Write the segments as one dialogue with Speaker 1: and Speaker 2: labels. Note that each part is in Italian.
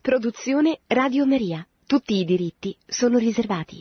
Speaker 1: Produzione Radio Maria. Tutti i diritti sono riservati.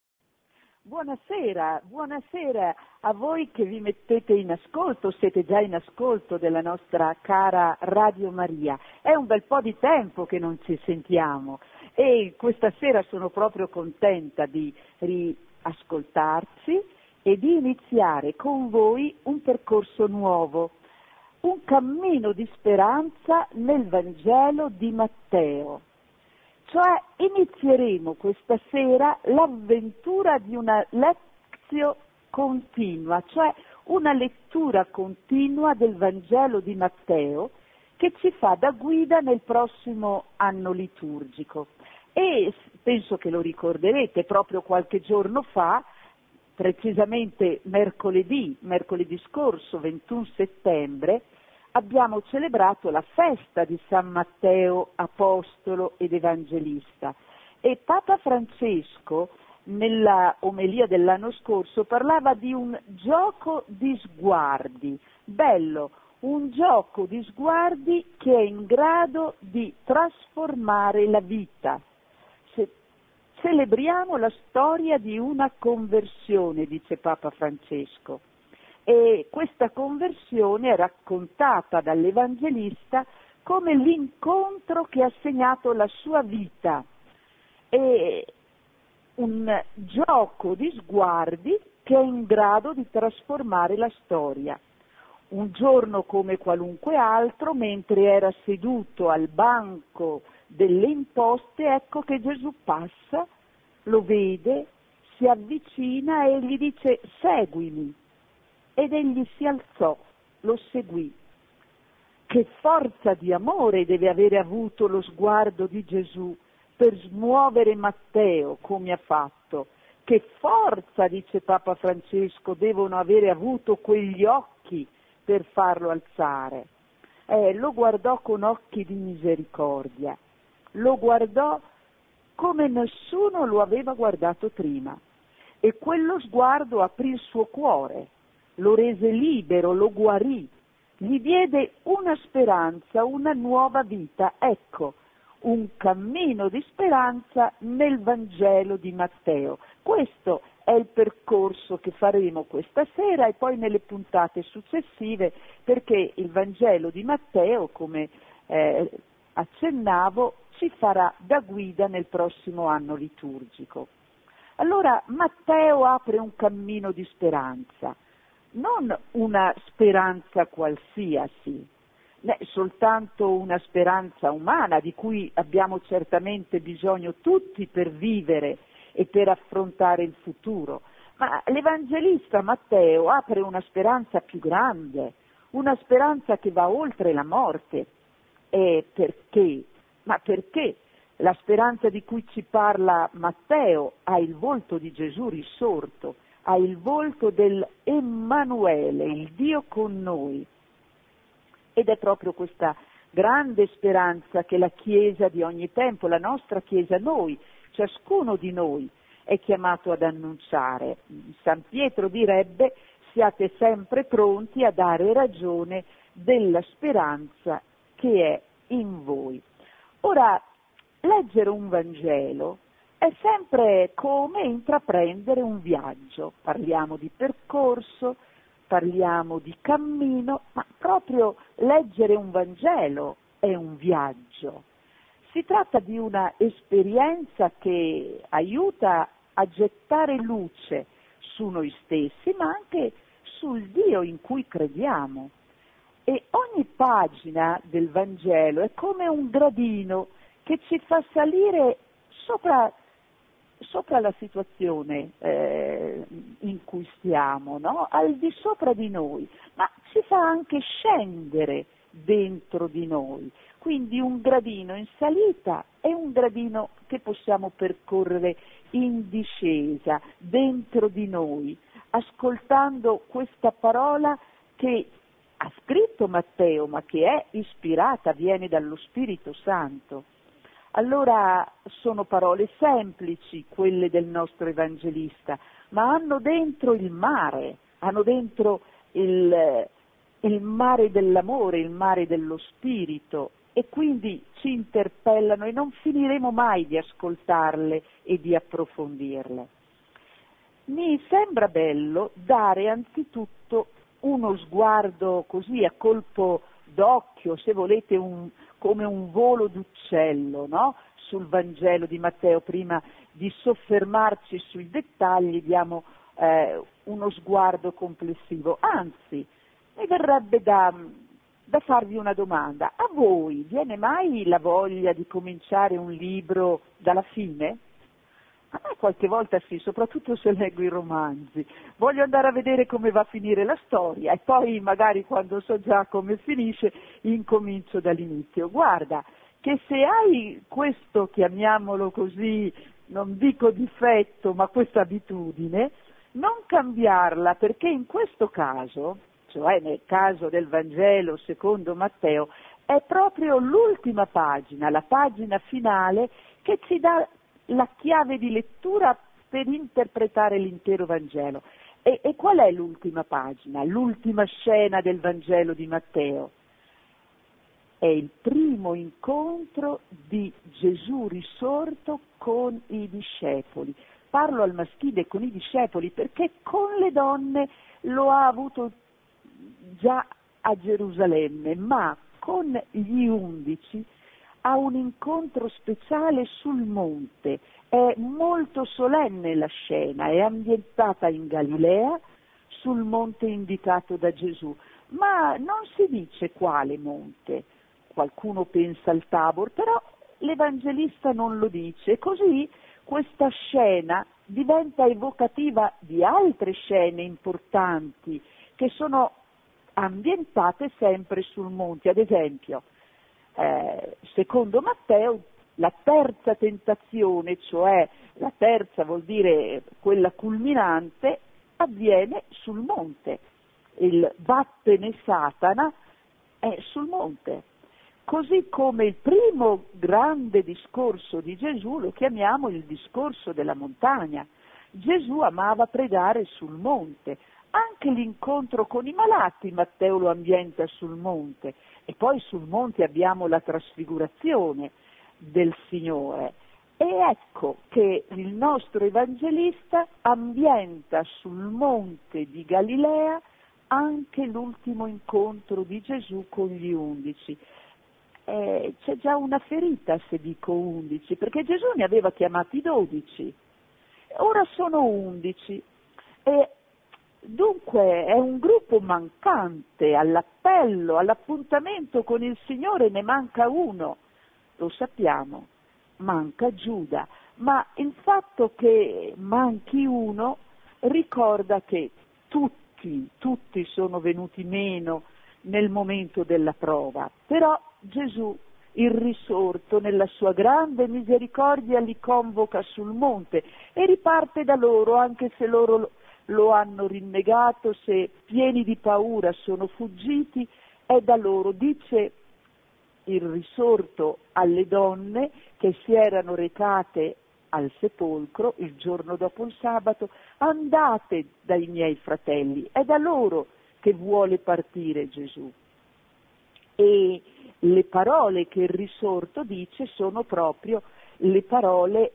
Speaker 2: Buonasera a voi che vi mettete in ascolto, siete già in ascolto della nostra cara Radio Maria. È un bel po' di tempo che non ci sentiamo e questa sera sono proprio contenta di riascoltarci e di iniziare con voi un percorso nuovo, un cammino di speranza nel Vangelo di Matteo. Cioè inizieremo questa sera l'avventura di una lezione continua, cioè una lettura continua del Vangelo di Matteo che ci fa da guida nel prossimo anno liturgico. E penso che lo ricorderete, proprio qualche giorno fa, precisamente mercoledì scorso, 21 settembre, abbiamo celebrato la festa di San Matteo, apostolo ed evangelista. E Papa Francesco, nella omelia dell'anno scorso, parlava di un gioco di sguardi, bello, un gioco di sguardi che è in grado di trasformare la vita. Celebriamo la storia di una conversione, dice Papa Francesco. E questa conversione è raccontata dall'Evangelista come l'incontro che ha segnato la sua vita. È un gioco di sguardi che è in grado di trasformare la storia. Un giorno come qualunque altro, mentre era seduto al banco delle imposte, ecco che Gesù passa, lo vede, si avvicina e gli dice: seguimi. Ed egli si alzò, lo seguì. Che forza di amore deve avere avuto lo sguardo di Gesù per smuovere Matteo come ha fatto. Che forza, dice Papa Francesco, devono avere avuto quegli occhi per farlo alzare. Lo guardò con occhi di misericordia, lo guardò come nessuno lo aveva guardato prima. E quello sguardo aprì il suo cuore, lo rese libero, lo guarì, gli diede una speranza, una nuova vita. Ecco, un cammino di speranza nel Vangelo di Matteo. Questo è il percorso che faremo questa sera e poi nelle puntate successive, perché il Vangelo di Matteo, come accennavo, ci farà da guida nel prossimo anno liturgico. Allora Matteo apre un cammino di speranza. Non una speranza qualsiasi, né soltanto una speranza umana di cui abbiamo certamente bisogno tutti per vivere e per affrontare il futuro, ma l'Evangelista Matteo apre una speranza più grande, una speranza che va oltre la morte. E perché? Ma perché la speranza di cui ci parla Matteo ha il volto di Gesù risorto, ha il volto del Emanuele, il Dio con noi. Ed è proprio questa grande speranza che la Chiesa di ogni tempo, la nostra Chiesa, noi, ciascuno di noi, è chiamato ad annunciare. San Pietro direbbe: siate sempre pronti a dare ragione della speranza che è in voi. Ora, leggere un Vangelo è sempre come intraprendere un viaggio. Parliamo di percorso, parliamo di cammino, ma proprio leggere un Vangelo è un viaggio. Si tratta di una esperienza che aiuta a gettare luce su noi stessi, ma anche sul Dio in cui crediamo. E ogni pagina del Vangelo è come un gradino che ci fa salire sopra la situazione in cui stiamo, no? Al di sopra di noi, ma ci fa anche scendere dentro di noi. Quindi un gradino in salita e un gradino che possiamo percorrere in discesa, dentro di noi, ascoltando questa parola che ha scritto Matteo, ma che è ispirata, viene dallo Spirito Santo. Allora sono parole semplici quelle del nostro Evangelista, ma hanno dentro il mare, hanno dentro il mare dell'amore, il mare dello Spirito, e quindi ci interpellano e non finiremo mai di ascoltarle e di approfondirle. Mi sembra bello dare anzitutto uno sguardo così a colpo d'occhio, se volete come un volo d'uccello, no? Sul Vangelo di Matteo. Prima di soffermarci sui dettagli diamo uno sguardo complessivo. Anzi, mi verrebbe da farvi una domanda. A voi viene mai la voglia di cominciare un libro dalla fine? A me qualche volta sì, soprattutto se leggo i romanzi. Voglio andare a vedere come va a finire la storia e poi magari quando so già come finisce incomincio dall'inizio. Guarda che se hai questo, chiamiamolo così, non dico difetto, ma questa abitudine, non cambiarla, perché in questo caso, cioè nel caso del Vangelo secondo Matteo, è proprio l'ultima pagina, la pagina finale, che ci dà la chiave di lettura per interpretare l'intero Vangelo. E qual è l'ultima pagina, l'ultima scena del Vangelo di Matteo? È il primo incontro di Gesù risorto con i discepoli. Parlo al maschile con i discepoli perché con le donne lo ha avuto già a Gerusalemme, ma con gli 11 ha un incontro speciale sul monte. È molto solenne la scena, è ambientata in Galilea, sul monte indicato da Gesù, ma non si dice quale monte. Qualcuno pensa al Tabor, però l'Evangelista non lo dice, così questa scena diventa evocativa di altre scene importanti che sono ambientate sempre sul monte. Ad esempio, secondo Matteo, la terza tentazione, cioè la terza vuol dire quella culminante, avviene sul monte. Il vattene Satana è sul monte. Così come il primo grande discorso di Gesù lo chiamiamo il discorso della montagna. Gesù amava pregare sul monte. Anche l'incontro con i malati Matteo lo ambienta sul monte. E poi sul monte abbiamo la trasfigurazione del Signore. E ecco che il nostro Evangelista ambienta sul monte di Galilea anche l'ultimo incontro di Gesù con gli 11. C'è già una ferita se dico 11, perché Gesù ne aveva chiamati 12, ora sono 11. E dunque è un gruppo mancante all'appello, all'appuntamento con il Signore, ne manca uno, lo sappiamo, manca Giuda, ma il fatto che manchi uno ricorda che tutti sono venuti meno nel momento della prova, però Gesù, il risorto, nella sua grande misericordia li convoca sul monte e riparte da loro, anche se loro lo hanno rinnegato, se pieni di paura sono fuggiti, è da loro. Dice il risorto alle donne che si erano recate al sepolcro il giorno dopo il sabato: andate dai miei fratelli, è da loro che vuole partire Gesù. E le parole che il risorto dice sono proprio le parole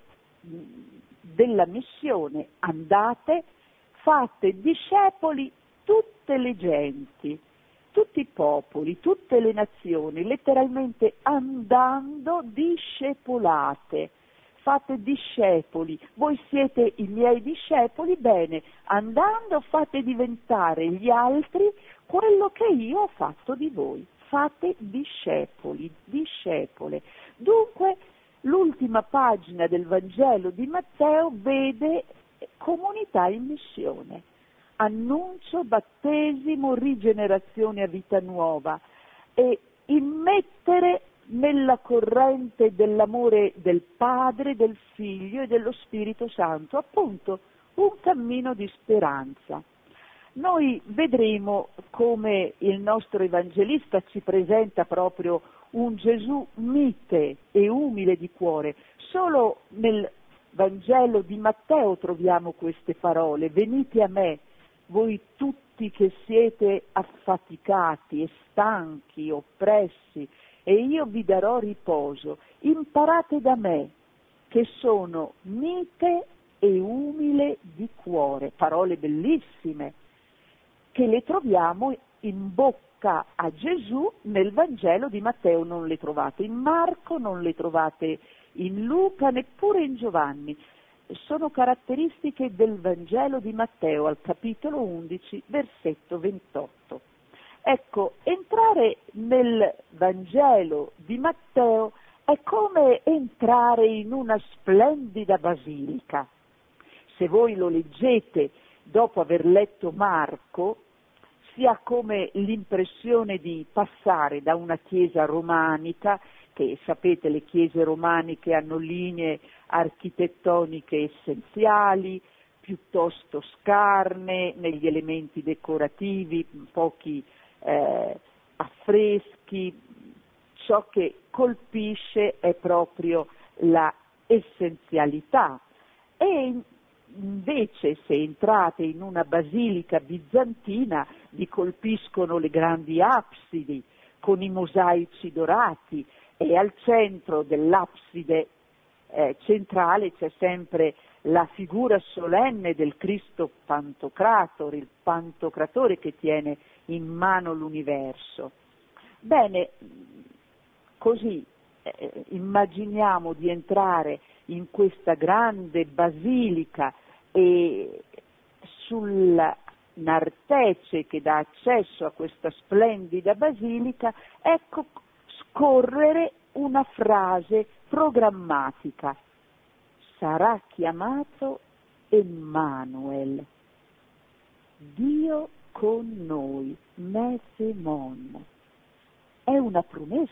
Speaker 2: della missione: andate, fate discepoli tutte le genti, tutti i popoli, tutte le nazioni, letteralmente andando discepolate. Fate discepoli, voi siete i miei discepoli, bene, andando fate diventare gli altri quello che io ho fatto di voi. Fate discepoli, discepole. Dunque l'ultima pagina del Vangelo di Matteo vede comunità in missione, annuncio, battesimo, rigenerazione a vita nuova e immettere nella corrente dell'amore del Padre, del Figlio e dello Spirito Santo, appunto un cammino di speranza. Noi vedremo come il nostro Evangelista ci presenta proprio un Gesù mite e umile di cuore. Solo nel Vangelo di Matteo troviamo queste parole: venite a me, voi tutti che siete affaticati e stanchi, oppressi, e io vi darò riposo. Imparate da me, che sono mite e umile di cuore. Parole bellissime, che le troviamo in bocca a Gesù nel Vangelo di Matteo. Non le trovate in Marco, non le trovate in Luca, neppure in Giovanni. Sono caratteristiche del Vangelo di Matteo, al capitolo 11, versetto 28. Ecco, entrare nel Vangelo di Matteo è come entrare in una splendida basilica. Se voi lo leggete dopo aver letto Marco, si ha come l'impressione di passare da una chiesa romanica, che sapete le chiese romaniche hanno linee architettoniche essenziali, piuttosto scarne negli elementi decorativi, pochi affreschi. Ciò che colpisce è proprio la essenzialità. E invece se entrate in una basilica bizantina vi colpiscono le grandi absidi con i mosaici dorati, e al centro dell'abside centrale c'è sempre la figura solenne del Cristo Pantocrator, il Pantocratore che tiene in mano l'universo. Bene, così immaginiamo di entrare in questa grande basilica e sulla nartece che dà accesso a questa splendida basilica, ecco scorrere una frase programmatica: sarà chiamato Emmanuel, Dio con noi, Mesemon. È una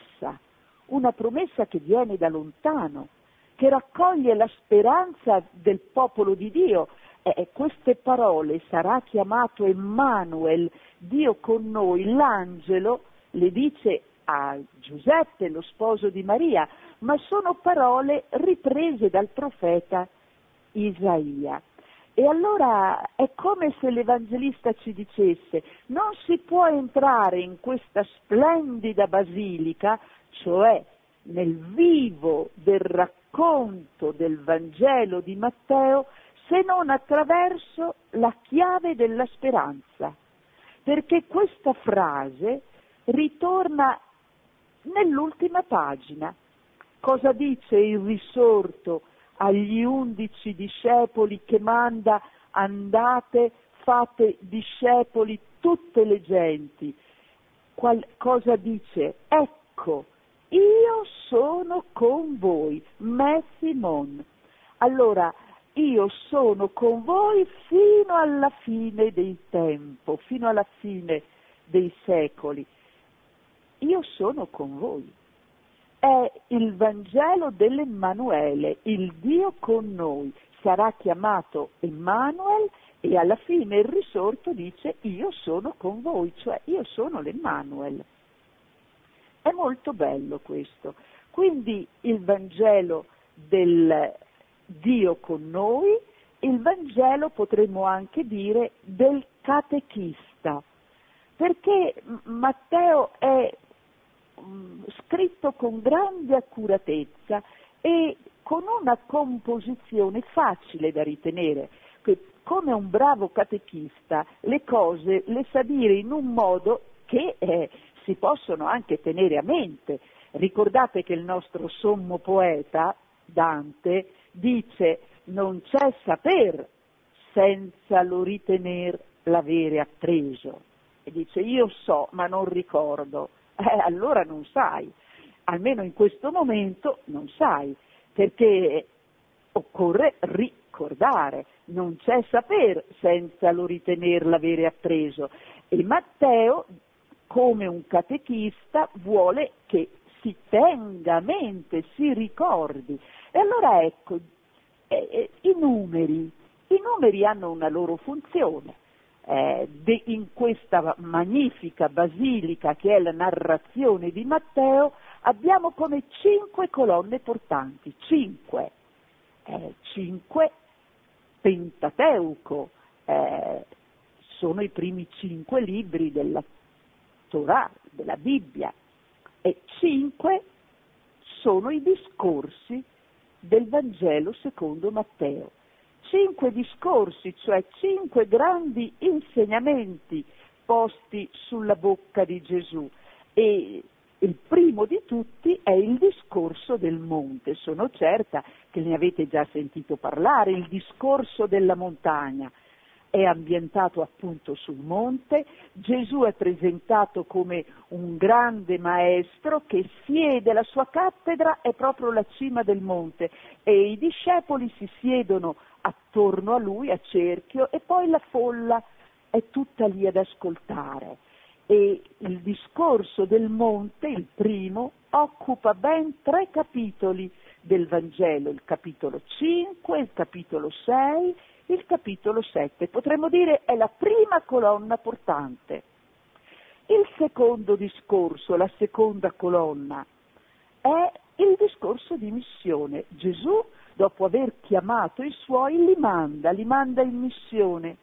Speaker 2: promessa che viene da lontano, che raccoglie la speranza del popolo di Dio. Queste parole, sarà chiamato Emmanuel, Dio con noi, l'angelo le dice a Giuseppe, lo sposo di Maria, ma sono parole riprese dal profeta Isaia. E allora è come se l'Evangelista ci dicesse: non si può entrare in questa splendida basilica, cioè nel vivo del racconto del Vangelo di Matteo, se non attraverso la chiave della speranza. Perché questa frase ritorna nell'ultima pagina. Cosa dice il risorto agli 11 discepoli che manda: andate, fate discepoli tutte le genti? Cosa dice? Ecco, io sono con voi, me Simon. Allora, io sono con voi fino alla fine del tempo, fino alla fine dei secoli. Io sono con voi. È il Vangelo dell'Emmanuele, il Dio con noi. Sarà chiamato Emmanuel e alla fine il risorto dice: io sono con voi, cioè io sono l'Emmanuel. È molto bello questo. Quindi il Vangelo del Dio con noi, il Vangelo potremmo anche dire del catechista, perché Matteo è scritto con grande accuratezza e con una composizione facile da ritenere. Come un bravo catechista le cose le sa dire in un modo che si possono anche tenere a mente. Ricordate che il nostro sommo poeta, Dante, dice: non c'è saper senza lo ritener l'avere appreso. E dice: io so ma non ricordo. Allora non sai, almeno in questo momento non sai, perché occorre ricordare, non c'è saper senza lo ritener l'avere appreso. E Matteo, come un catechista, vuole che si tenga a mente, si ricordi. E allora ecco, i numeri hanno una loro funzione. In questa magnifica basilica che è la narrazione di Matteo abbiamo come 5 colonne portanti, 5 Pentateuco, sono i primi 5 libri della Torah, della Bibbia, e 5 sono i discorsi del Vangelo secondo Matteo. 5 discorsi, cioè 5 grandi insegnamenti posti sulla bocca di Gesù, e il primo di tutti è il discorso del monte. Sono certa che ne avete già sentito parlare, il discorso della montagna. È ambientato appunto sul monte. Gesù è presentato come un grande maestro che siede, la sua cattedra è proprio la cima del monte e i discepoli si siedono attorno a lui a cerchio e poi la folla è tutta lì ad ascoltare. E il discorso del monte, il primo, occupa ben 3 capitoli del Vangelo, il capitolo 5, il capitolo 6, il capitolo 7. Potremmo dire è la prima colonna portante. Il secondo discorso, la seconda colonna, è il discorso di missione. Gesù, dopo aver chiamato i suoi, li manda in missione.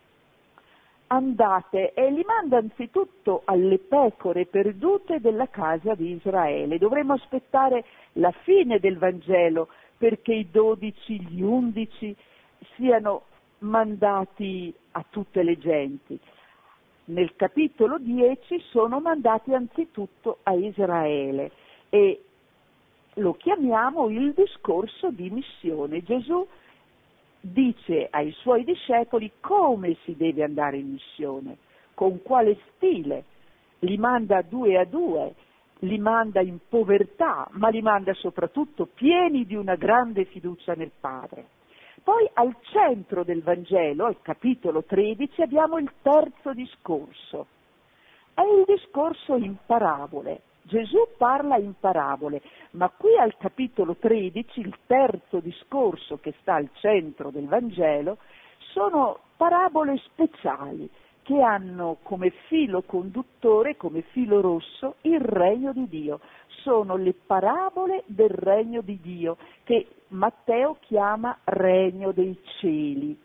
Speaker 2: Andate, e li manda anzitutto alle pecore perdute della casa di Israele. Dovremmo aspettare la fine del Vangelo perché i 12, gli 11 siano mandati a tutte le genti. Nel capitolo 10 sono mandati anzitutto a Israele e lo chiamiamo il discorso di missione. Gesù dice ai suoi discepoli come si deve andare in missione, con quale stile. Li manda 2 a 2, li manda in povertà, ma li manda soprattutto pieni di una grande fiducia nel Padre. Poi al centro del Vangelo, al capitolo 13, abbiamo il terzo discorso. È il discorso in parabole. Gesù parla in parabole, ma qui al capitolo 13, il terzo discorso che sta al centro del Vangelo, sono parabole speciali che hanno come filo conduttore, come filo rosso, il regno di Dio. Sono le parabole del regno di Dio, che Matteo chiama regno dei cieli.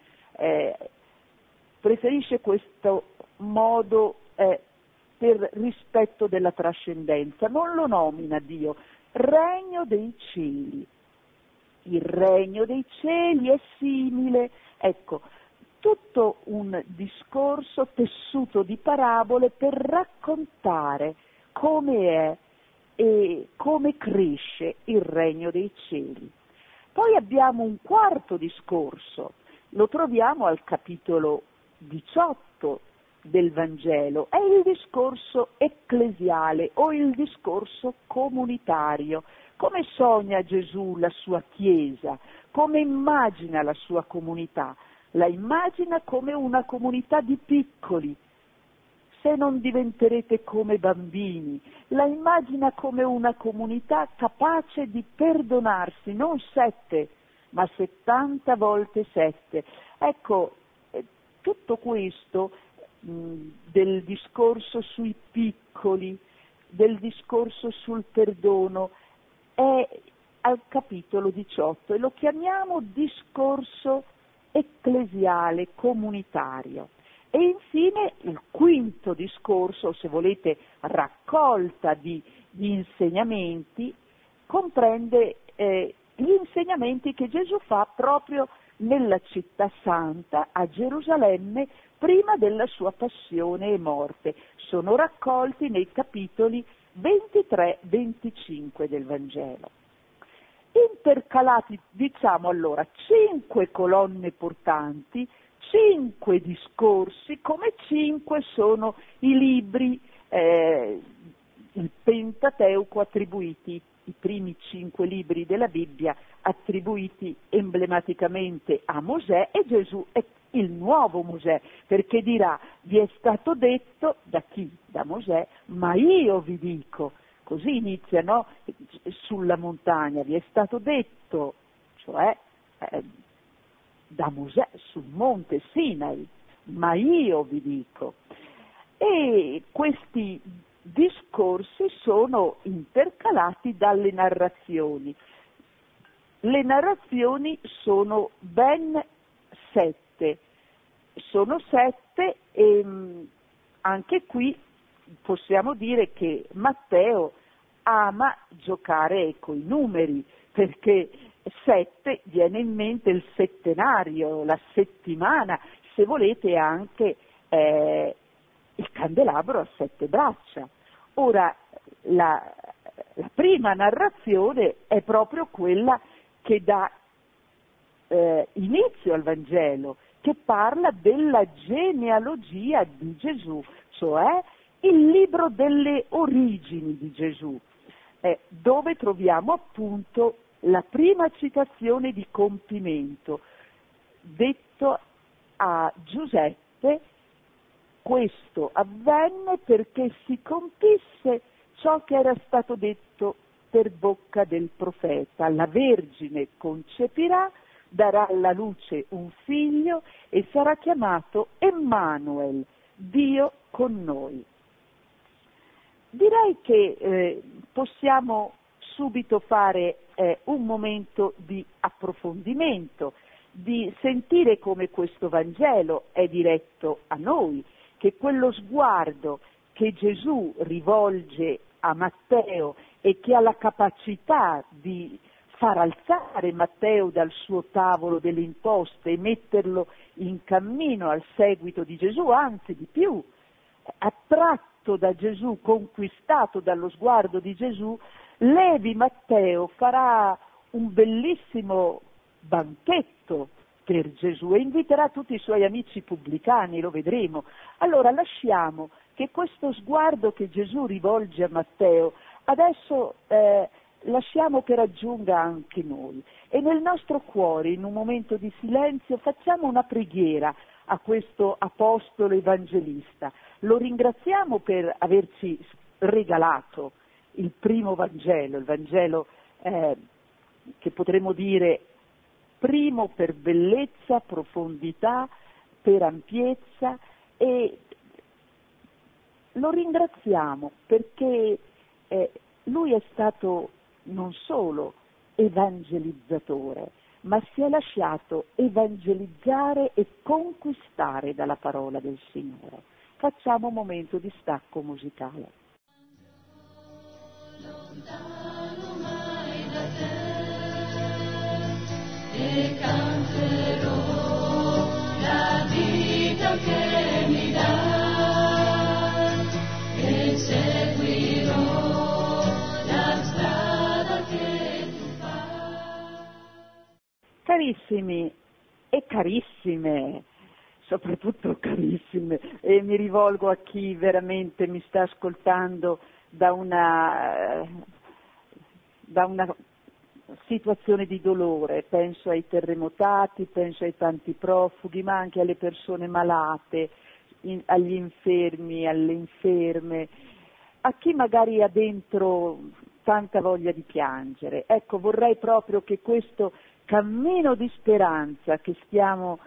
Speaker 2: Preferisce questo modo per rispetto della trascendenza, non lo nomina Dio, regno dei cieli. Il regno dei cieli è simile, ecco, tutto un discorso tessuto di parabole per raccontare come è e come cresce il regno dei cieli. Poi abbiamo un quarto discorso, lo troviamo al capitolo 18 del Vangelo, è il discorso ecclesiale o il discorso comunitario. Come sogna Gesù la sua Chiesa? Come immagina la sua comunità? La immagina come una comunità di piccoli, se non diventerete come bambini. La immagina come una comunità capace di perdonarsi, non 7, ma 70 volte 7. Ecco, tutto questo del discorso sui piccoli, del discorso sul perdono, è al capitolo 18 e lo chiamiamo discorso ecclesiale, comunitario. E infine il quinto discorso, se volete raccolta di insegnamenti, comprende gli insegnamenti che Gesù fa proprio nella città santa, a Gerusalemme, prima della sua passione e morte. Sono raccolti nei capitoli 23-25 del Vangelo. Intercalati, diciamo allora, 5 colonne portanti, 5 discorsi, come 5 sono i libri, il Pentateuco attribuiti, i primi 5 libri della Bibbia attribuiti emblematicamente a Mosè, e Gesù è il nuovo Mosè, perché dirà: vi è stato detto, da chi? Da Mosè, ma io vi dico. Così inizia, no? Sulla montagna, vi è stato detto, cioè da Mosè sul monte Sinai, ma io vi dico. E questi discorsi sono intercalati dalle narrazioni. Le narrazioni sono ben 7. Sono 7 e anche qui possiamo dire che Matteo ama giocare coi numeri, perché 7 viene in mente il settenario, la settimana, se volete anche il candelabro a 7 braccia. Ora, la prima narrazione è proprio quella che dà inizio al Vangelo, che parla della genealogia di Gesù, cioè il libro delle origini di Gesù, dove troviamo appunto la prima citazione di compimento, detto a Giuseppe: questo avvenne perché si compisse ciò che era stato detto per bocca del profeta: la Vergine concepirà, darà alla luce un figlio e sarà chiamato Emmanuel, Dio con noi. Direi che possiamo subito fare un momento di approfondimento, di sentire come questo Vangelo è diretto a noi, che quello sguardo che Gesù rivolge a Matteo e che ha la capacità di far alzare Matteo dal suo tavolo delle imposte e metterlo in cammino al seguito di Gesù, anzi di più, attratto da Gesù, conquistato dallo sguardo di Gesù, Levi Matteo farà un bellissimo banchetto per Gesù e inviterà tutti i suoi amici pubblicani, lo vedremo. Allora lasciamo che questo sguardo che Gesù rivolge a Matteo adesso lasciamo che raggiunga anche noi e nel nostro cuore, in un momento di silenzio, facciamo una preghiera a questo apostolo evangelista. Lo ringraziamo per averci regalato il primo Vangelo, il Vangelo che potremmo dire primo per bellezza, profondità, per ampiezza, e lo ringraziamo perché lui è stato non solo evangelizzatore, ma si è lasciato evangelizzare e conquistare dalla parola del Signore. Facciamo un momento di stacco musicale.
Speaker 3: Lontano mai da te, e canterò la vita che mi dai, e seguirò la strada che tu fai.
Speaker 2: Carissimi e carissime, soprattutto carissime, e mi rivolgo a chi veramente mi sta ascoltando da una situazione di dolore, penso ai terremotati, penso ai tanti profughi, ma anche alle persone malate, agli infermi, alle inferme, a chi magari ha dentro tanta voglia di piangere. Ecco, vorrei proprio che questo cammino di speranza che stiamo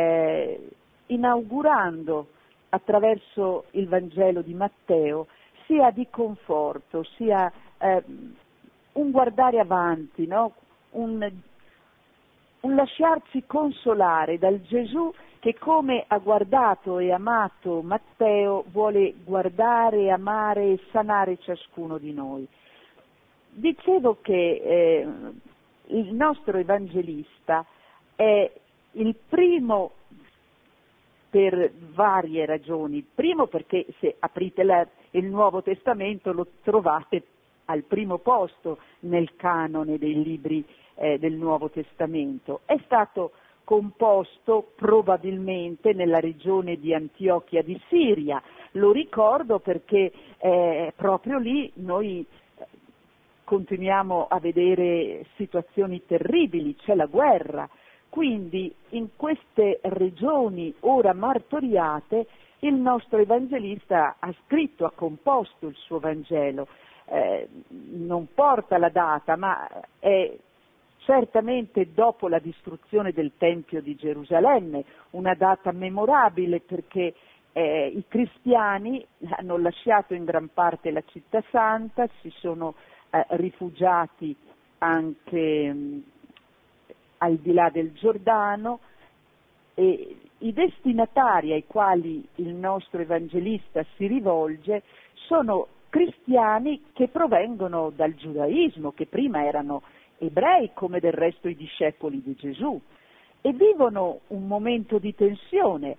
Speaker 2: inaugurando attraverso il Vangelo di Matteo sia di conforto, sia un guardare avanti, no? un lasciarci consolare dal Gesù che, come ha guardato e amato Matteo, vuole guardare, amare e sanare ciascuno di noi. Dicevo che il nostro evangelista è il primo per varie ragioni. Primo, perché se aprite il Nuovo Testamento lo trovate al primo posto nel canone dei libri del Nuovo Testamento. È stato composto probabilmente nella regione di Antiochia di Siria. Lo ricordo perché proprio lì noi continuiamo a vedere situazioni terribili, c'è la guerra. Quindi in queste regioni ora martoriate il nostro evangelista ha scritto, ha composto il suo Vangelo. Non porta la data, ma è certamente dopo la distruzione del Tempio di Gerusalemme, una data memorabile perché i cristiani hanno lasciato in gran parte la città santa, si sono rifugiati anche al di là del Giordano, e i destinatari ai quali il nostro evangelista si rivolge sono cristiani che provengono dal giudaismo, che prima erano ebrei come del resto i discepoli di Gesù, e vivono un momento di tensione,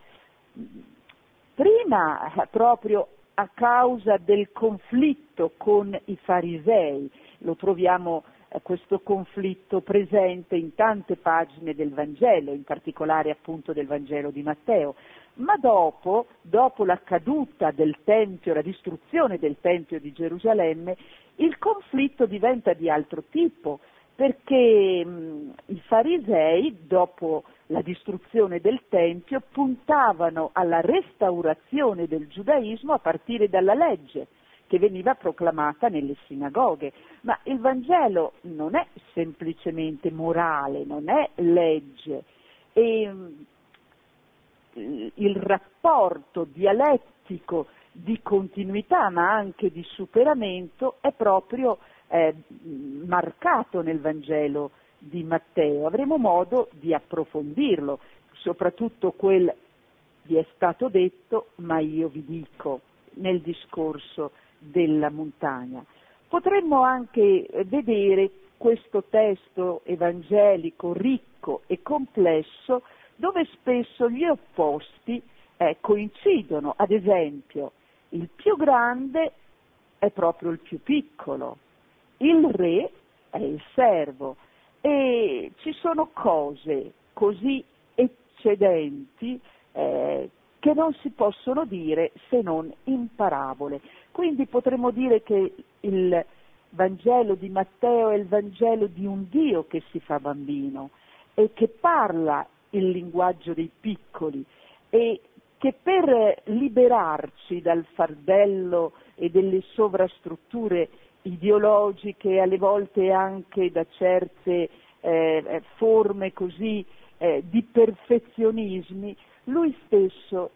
Speaker 2: prima proprio a causa del conflitto con i farisei. Lo troviamo questo conflitto presente in tante pagine del Vangelo, in particolare appunto del Vangelo di Matteo. Ma dopo la caduta del Tempio, la distruzione del Tempio di Gerusalemme, il conflitto diventa di altro tipo, perché i farisei, dopo la distruzione del Tempio, puntavano alla restaurazione del giudaismo a partire dalla legge, che veniva proclamata nelle sinagoghe. Ma il Vangelo non è semplicemente morale, non è legge. E il rapporto dialettico di continuità, ma anche di superamento, è proprio marcato nel Vangelo di Matteo. Avremo modo di approfondirlo, soprattutto quel vi è stato detto, ma io vi dico, nel discorso della montagna. Potremmo anche vedere questo testo evangelico ricco e complesso, dove spesso gli opposti coincidono. Ad esempio, il più grande è proprio il più piccolo, il re è il servo, e ci sono cose così eccedenti che non si possono dire se non in parabole. Quindi potremmo dire che il Vangelo di Matteo è il Vangelo di un Dio che si fa bambino e che parla il linguaggio dei piccoli, e che per liberarci dal fardello e delle sovrastrutture ideologiche, alle volte anche da certe forme così di perfezionismi, lui stesso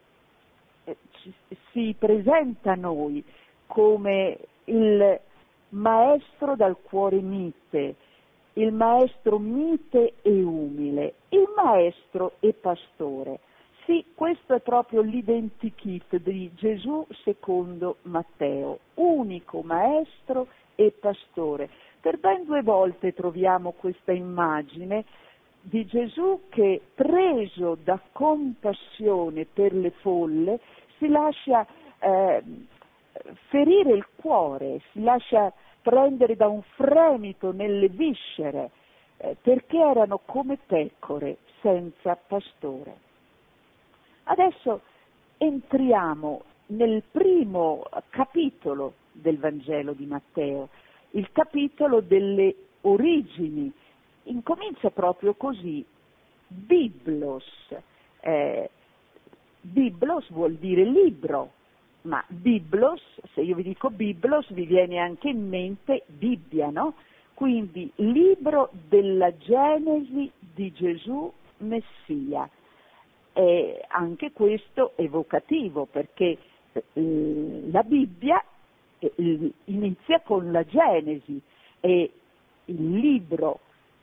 Speaker 2: si presenta a noi come il maestro dal cuore mite, il maestro mite e umile, il maestro e pastore. Sì, questo è proprio l'identikit di Gesù secondo Matteo, unico maestro e pastore. Per ben 2 volte troviamo questa immagine di Gesù che, preso da compassione per le folle, si lascia ferire il cuore, si lascia prendere da un fremito nelle viscere, perché erano come pecore senza pastore. Adesso entriamo nel primo capitolo del Vangelo di Matteo, il capitolo delle origini. Incomincia proprio così: Biblos. Biblos vuol dire libro, ma Biblos, se io vi dico Biblos, vi viene anche in mente Bibbia, no? Quindi libro della Genesi di Gesù Messia. Anche questo evocativo, perché la Bibbia inizia con la Genesi e il libro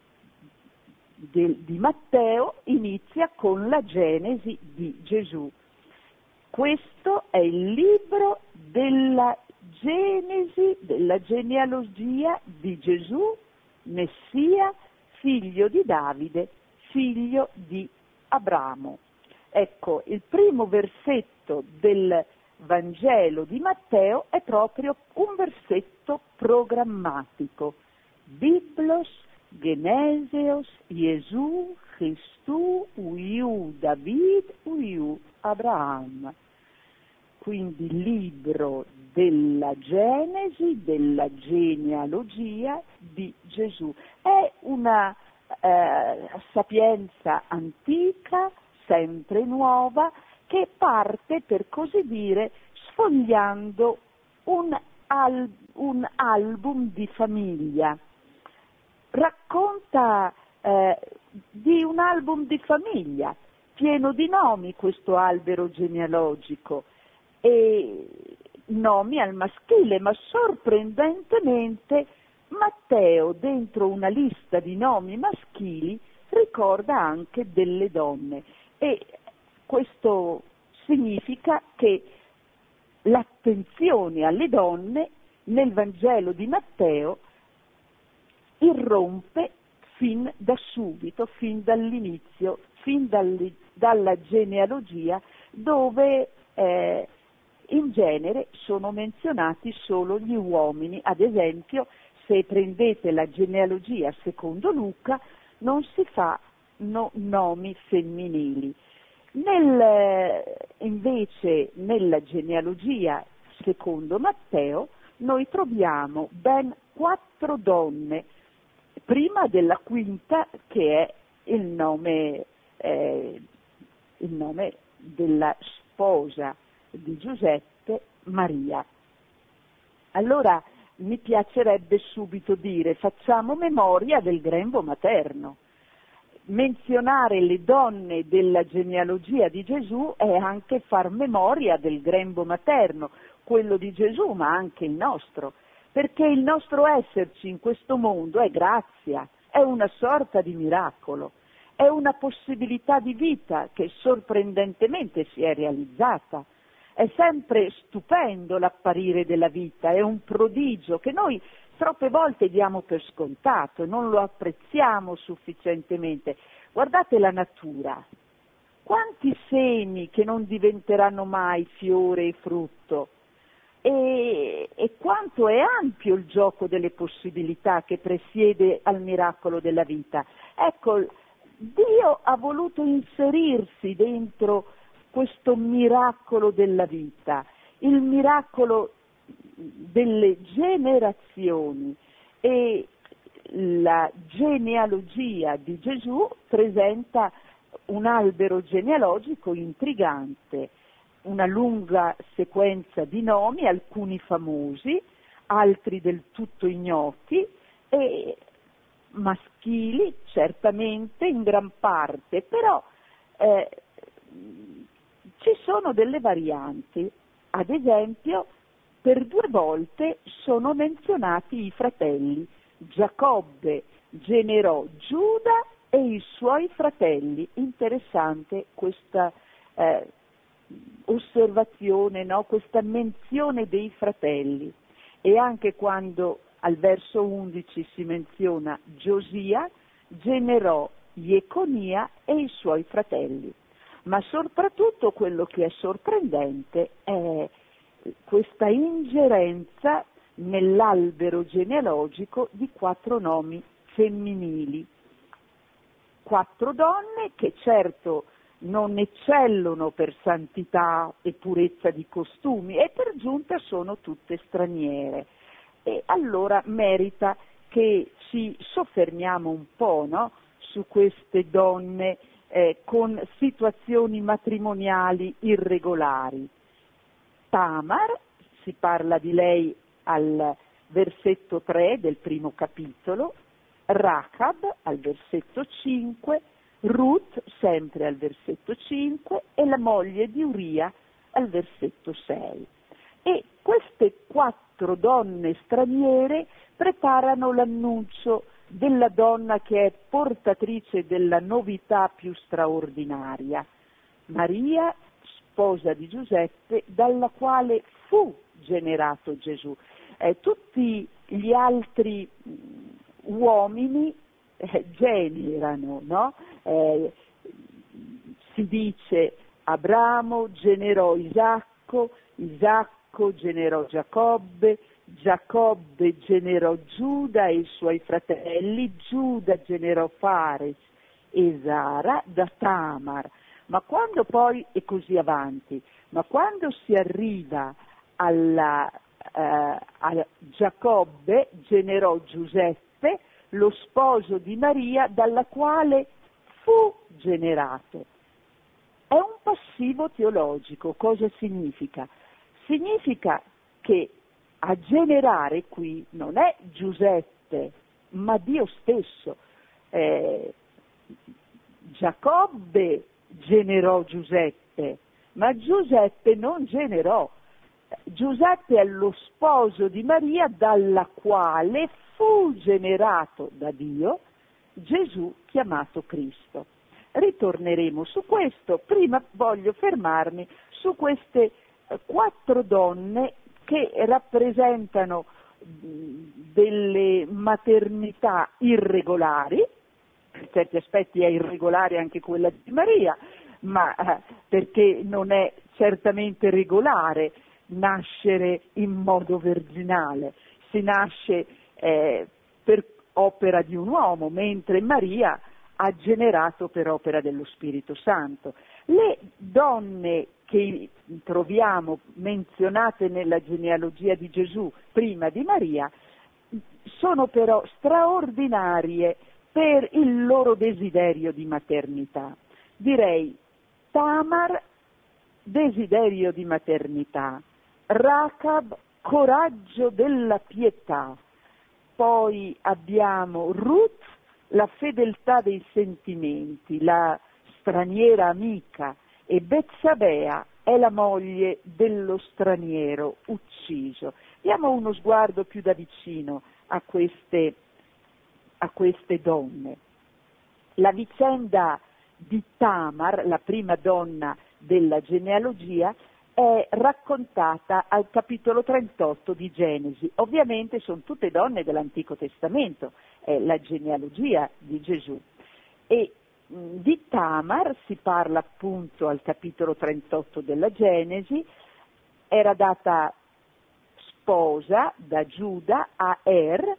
Speaker 2: di Matteo inizia con la Genesi di Gesù. Questo è il libro della Genesi, della genealogia di Gesù, Messia, figlio di Davide, figlio di Abramo. Ecco, il primo versetto del Vangelo di Matteo è proprio un versetto programmatico. Biblos Geneseos Gesù Christu uiu David uiu Abraham. Quindi libro della Genesi, della genealogia di Gesù. È una sapienza antica, sempre nuova, che parte, per così dire, sfogliando un album di famiglia. Racconta di un album di famiglia, pieno di nomi questo albero genealogico, e nomi al maschile, ma sorprendentemente Matteo, dentro una lista di nomi maschili, ricorda anche delle donne, e questo significa che l'attenzione alle donne nel Vangelo di Matteo irrompe fin da subito, fin dall'inizio, dalla genealogia, dove in genere sono menzionati solo gli uomini. Ad esempio, se prendete la genealogia secondo Luca, non si fa nomi femminili. Invece nella genealogia secondo Matteo noi troviamo ben 4 donne, prima della quinta, che è il nome della sposa di Giuseppe, Maria. Allora mi piacerebbe subito dire: facciamo memoria del grembo materno. Menzionare le donne della genealogia di Gesù è anche far memoria del grembo materno, quello di Gesù, ma anche il nostro, perché il nostro esserci in questo mondo è grazia, è una sorta di miracolo, è una possibilità di vita che sorprendentemente si è realizzata. È sempre stupendo l'apparire della vita, è un prodigio che noi troppe volte diamo per scontato, non lo apprezziamo sufficientemente. Guardate la natura, quanti semi che non diventeranno mai fiore e frutto, e quanto è ampio il gioco delle possibilità che presiede al miracolo della vita. Ecco, Dio ha voluto inserirsi dentro questo miracolo della vita, il miracolo delle generazioni, e la genealogia di Gesù presenta un albero genealogico intrigante, una lunga sequenza di nomi, alcuni famosi, altri del tutto ignoti, e maschili certamente in gran parte, però ci sono delle varianti. Ad esempio, per 2 volte sono menzionati i fratelli. Giacobbe generò Giuda e i suoi fratelli. Interessante questa osservazione, no? Questa menzione dei fratelli. E anche quando al verso 11 si menziona Giosia, generò Jeconia e i suoi fratelli. Ma soprattutto quello che è sorprendente è questa ingerenza nell'albero genealogico di 4 nomi femminili. 4 donne che certo non eccellono per santità e purezza di costumi, e per giunta sono tutte straniere. E allora merita che ci soffermiamo un po', no? Su queste donne con situazioni matrimoniali irregolari. Tamar, si parla di lei al versetto 3 del primo capitolo, Rahab al versetto 5, Ruth sempre al versetto 5 e la moglie di Uria al versetto 6. E queste 4 donne straniere preparano l'annuncio della donna che è portatrice della novità più straordinaria, Maria, sposa di Giuseppe, dalla quale fu generato Gesù. Tutti gli altri uomini generano, no? Si dice Abramo generò Isacco, Isacco generò Giacobbe, Giacobbe generò Giuda e i suoi fratelli, Giuda generò Fares e Zara da Tamar. Ma quando poi, e così avanti, ma quando si arriva a Giacobbe generò Giuseppe, lo sposo di Maria, dalla quale fu generato. È un passivo teologico. Cosa significa? Significa che a generare qui non è Giuseppe, ma Dio stesso. Giacobbe generò Giuseppe, ma Giuseppe non generò. Giuseppe è lo sposo di Maria, dalla quale fu generato da Dio Gesù chiamato Cristo. Ritorneremo su questo, prima voglio fermarmi su queste 4 donne che rappresentano delle maternità irregolari, per certi aspetti è irregolare anche quella di Maria, ma perché non è certamente regolare nascere in modo virginale, si nasce per opera di un uomo, mentre Maria ha generato per opera dello Spirito Santo. Le donne che troviamo menzionate nella genealogia di Gesù prima di Maria sono però straordinarie per il loro desiderio di maternità. Direi Tamar, desiderio di maternità, Rachab, coraggio della pietà, poi abbiamo Ruth, la fedeltà dei sentimenti, la straniera amica, e Betsabea è la moglie dello straniero ucciso. Diamo uno sguardo più da vicino a queste donne. La vicenda di Tamar, la prima donna della genealogia, è raccontata al capitolo 38 di Genesi. Ovviamente sono tutte donne dell'Antico Testamento, è la genealogia di Gesù. E di Tamar si parla appunto al capitolo 38 della Genesi, era data sposa da Giuda a Er,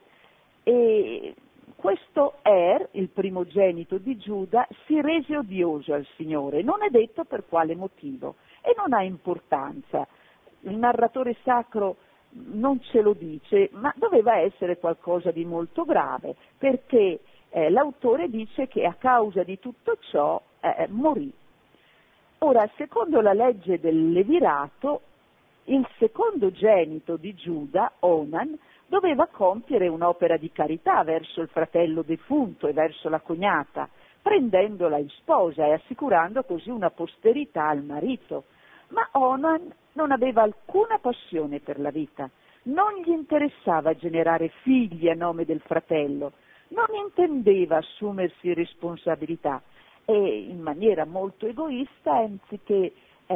Speaker 2: e questo Er, il primogenito di Giuda, si rese odioso al Signore, non è detto per quale motivo e non ha importanza. Il narratore sacro non ce lo dice, ma doveva essere qualcosa di molto grave, perché l'autore dice che a causa di tutto ciò morì. Ora, secondo la legge del Levirato, il secondogenito di Giuda, Onan, doveva compiere un'opera di carità verso il fratello defunto e verso la cognata, prendendola in sposa e assicurando così una posterità al marito. Ma Onan non aveva alcuna passione per la vita, non gli interessava generare figli a nome del fratello, non intendeva assumersi responsabilità e in maniera molto egoista, anziché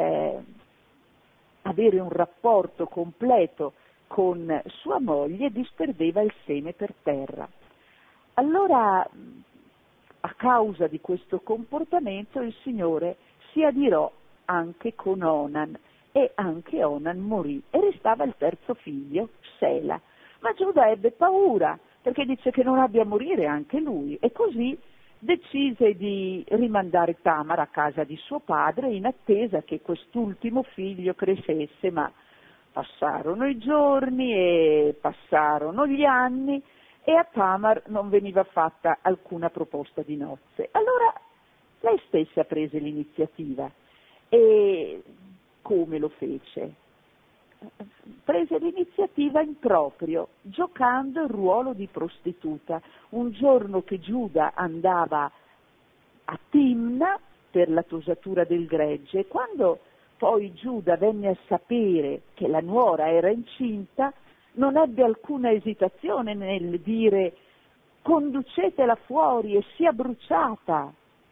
Speaker 2: avere un rapporto completo con sua moglie, disperdeva il seme per terra. Allora, a causa di questo comportamento, il Signore si adirò anche con Onan, e anche Onan morì, e restava il terzo figlio, Sela. Ma Giuda ebbe paura, perché dice che non abbia a morire anche lui, e così decise di rimandare Tamar a casa di suo padre in attesa che quest'ultimo figlio crescesse, ma passarono i giorni e passarono gli anni e a Tamar non veniva fatta alcuna proposta di nozze. Allora lei stessa prese l'iniziativa. E come lo fece? Prese l'iniziativa in proprio, giocando il ruolo di prostituta. Un giorno che Giuda andava a Timna per la tosatura del gregge, quando poi Giuda venne a sapere che la nuora era incinta, non ebbe alcuna esitazione nel dire: conducetela fuori e sia bruciata,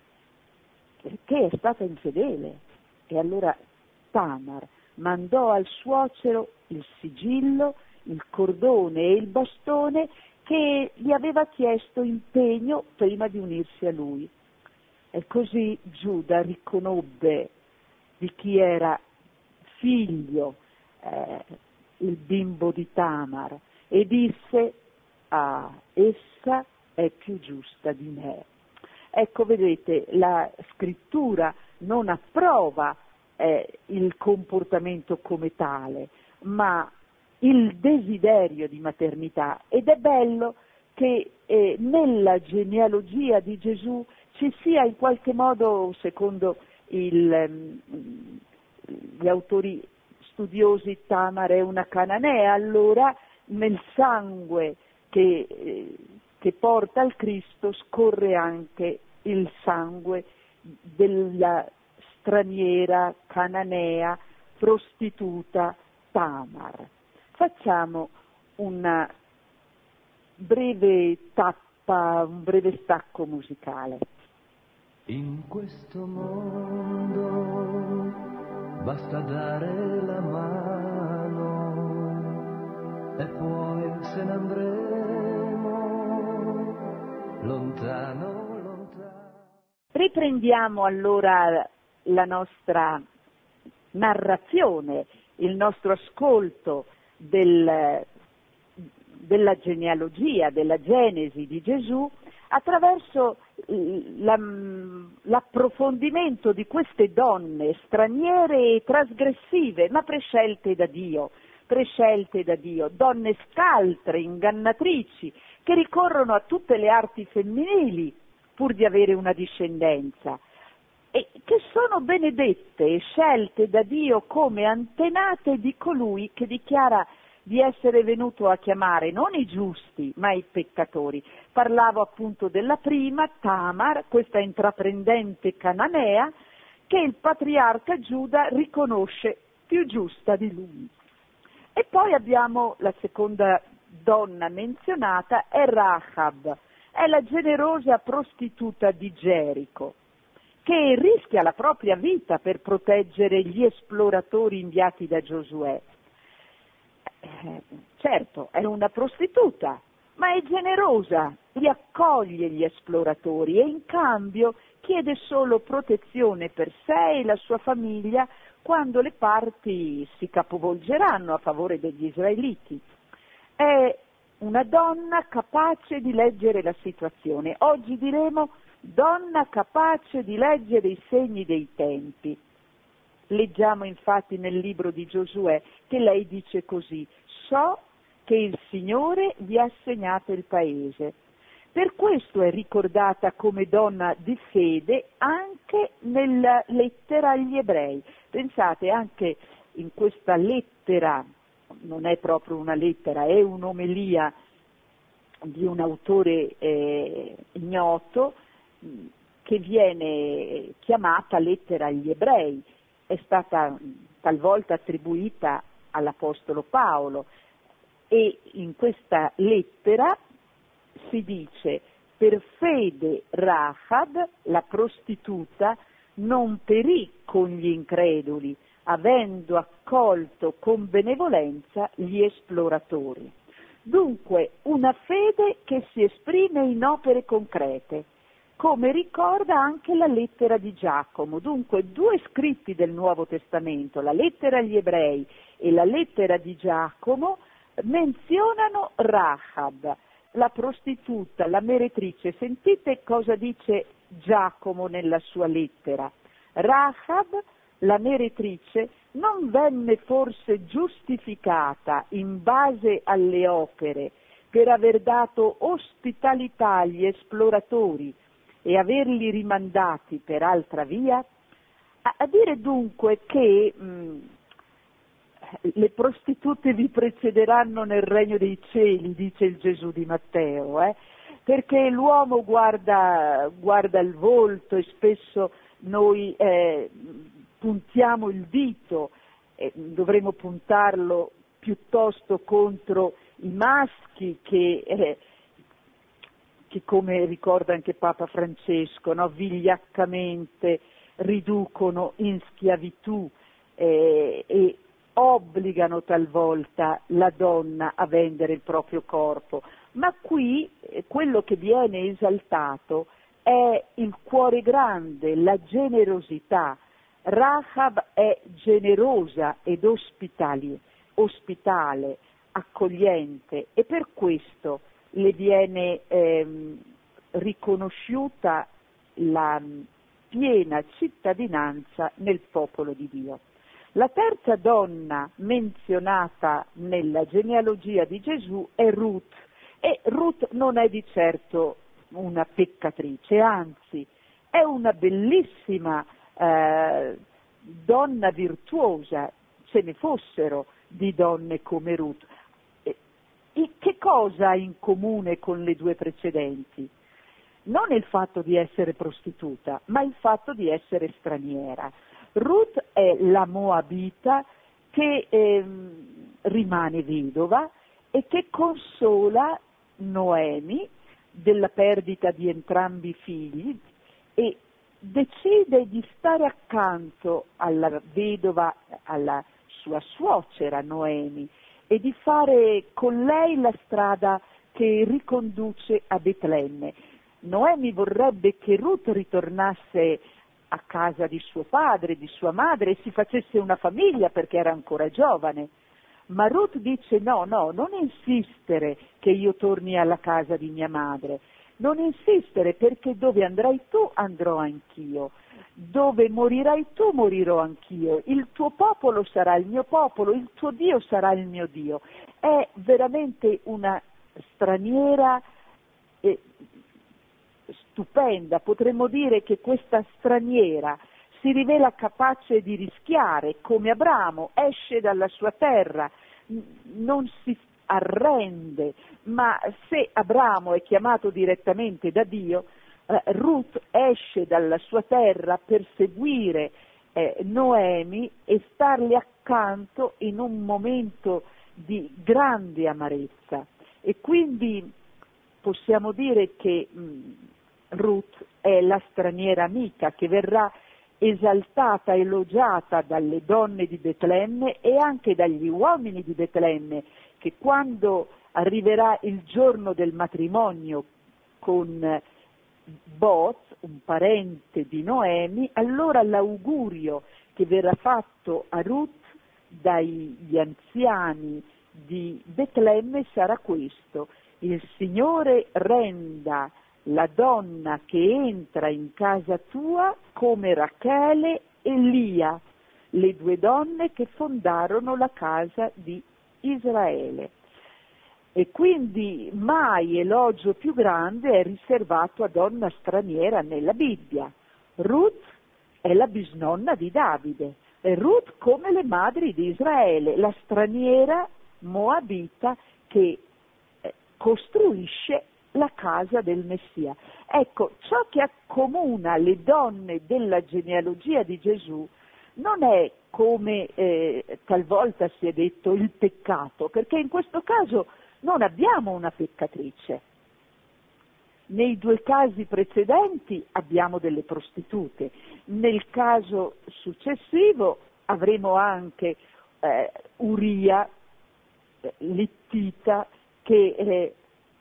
Speaker 2: perché è stata infedele. E allora Tamar mandò al suocero il sigillo, il cordone e il bastone che gli aveva chiesto impegno prima di unirsi a lui. E così Giuda riconobbe di chi era figlio il bimbo di Tamar e disse: ah, essa è più giusta di me. Ecco, vedete, la scrittura non approva il comportamento come tale, ma il desiderio di maternità, ed è bello che nella genealogia di Gesù ci sia in qualche modo, secondo gli autori studiosi, Tamar è una cananea, allora nel sangue che porta al Cristo scorre anche il sangue della straniera, cananea, prostituta Tamar. Facciamo una breve tappa, un breve stacco musicale.
Speaker 4: In questo mondo basta dare la mano e poi se ne andremo lontano, lontano.
Speaker 2: Riprendiamo allora la nostra narrazione, il nostro ascolto della genealogia, della Genesi di Gesù, attraverso l'approfondimento di queste donne straniere e trasgressive, ma prescelte da Dio, donne scaltre, ingannatrici, che ricorrono a tutte le arti femminili pur di avere una discendenza, e che sono benedette e scelte da Dio come antenate di colui che dichiara di essere venuto a chiamare non i giusti, ma i peccatori. Parlavo appunto della prima, Tamar, questa intraprendente cananea, che il patriarca Giuda riconosce più giusta di lui. E poi abbiamo la seconda donna menzionata, è Rahab, è la generosa prostituta di Gerico, che rischia la propria vita per proteggere gli esploratori inviati da Giosuè. Certo, è una prostituta, ma è generosa, li accoglie gli esploratori e in cambio chiede solo protezione per sé e la sua famiglia quando le parti si capovolgeranno a favore degli israeliti. È una donna capace di leggere la situazione. Oggi diremo donna capace di leggere i segni dei tempi. Leggiamo infatti nel libro di Giosuè che lei dice così: so che il Signore vi ha assegnato il paese. Per questo è ricordata come donna di fede anche nella lettera agli ebrei. Pensate, anche in questa lettera, non è proprio una lettera, è un'omelia di un autore ignoto, che viene chiamata lettera agli ebrei, è stata talvolta attribuita all'Apostolo Paolo, e in questa lettera si dice: per fede Rahab, la prostituta, non perì con gli increduli, avendo accolto con benevolenza gli esploratori. Dunque una fede che si esprime in opere concrete, come ricorda anche la lettera di Giacomo. Dunque due scritti del Nuovo Testamento, la lettera agli ebrei e la lettera di Giacomo, menzionano Rahab, la prostituta, la meretrice. Sentite cosa dice Giacomo nella sua lettera. Rahab, la meretrice, non venne forse giustificata in base alle opere per aver dato ospitalità agli esploratori e averli rimandati per altra via? A dire dunque che le prostitute vi precederanno nel regno dei cieli, dice il Gesù di Matteo, perché l'uomo guarda il volto, e spesso noi puntiamo il dito, dovremmo puntarlo piuttosto contro i maschi che come ricorda anche Papa Francesco, no, vigliaccamente riducono in schiavitù e obbligano talvolta la donna a vendere il proprio corpo. Ma qui quello che viene esaltato è il cuore grande, la generosità. Rahab è generosa ed ospitale, accogliente, e per questo le viene riconosciuta la piena cittadinanza nel popolo di Dio. La terza donna menzionata nella genealogia di Gesù è Ruth, e Ruth non è di certo una peccatrice, anzi è una bellissima donna virtuosa. Ce ne fossero di donne come Ruth. Che cosa ha in comune con le due precedenti? Non il fatto di essere prostituta, ma il fatto di essere straniera. Ruth è la Moabita che rimane vedova e che consola Noemi della perdita di entrambi i figli e decide di stare accanto alla vedova, alla sua suocera Noemi, e di fare con lei la strada che riconduce a Betlemme. Noemi vorrebbe che Ruth ritornasse a casa di suo padre, di sua madre, e si facesse una famiglia perché era ancora giovane. Ma Ruth dice no, non insistere che io torni alla casa di mia madre, non insistere, perché dove andrai tu andrò anch'io, dove morirai tu morirò anch'io, il tuo popolo sarà il mio popolo, il tuo Dio sarà il mio Dio. È veramente una straniera stupenda. Potremmo dire che questa straniera si rivela capace di rischiare, come Abramo, esce dalla sua terra, non si arrende, ma se Abramo è chiamato direttamente da Dio, Ruth esce dalla sua terra per seguire Noemi e starle accanto in un momento di grande amarezza. E quindi possiamo dire che Ruth è la straniera amica che verrà esaltata, elogiata dalle donne di Betlemme e anche dagli uomini di Betlemme, che quando arriverà il giorno del matrimonio con Boaz, un parente di Noemi, allora l'augurio che verrà fatto a Ruth dagli anziani di Betlemme sarà questo: il Signore renda la donna che entra in casa tua come Rachele e Lia, le due donne che fondarono la casa di Israele. E quindi mai elogio più grande è riservato a donna straniera nella Bibbia. Ruth è la bisnonna di Davide, e Ruth come le madri di Israele, la straniera moabita che costruisce la casa del Messia. Ecco, ciò che accomuna le donne della genealogia di Gesù non è, come talvolta si è detto, il peccato, perché in questo caso non abbiamo una peccatrice. Nei due casi precedenti abbiamo delle prostitute, nel caso successivo avremo anche Uria, Littita, che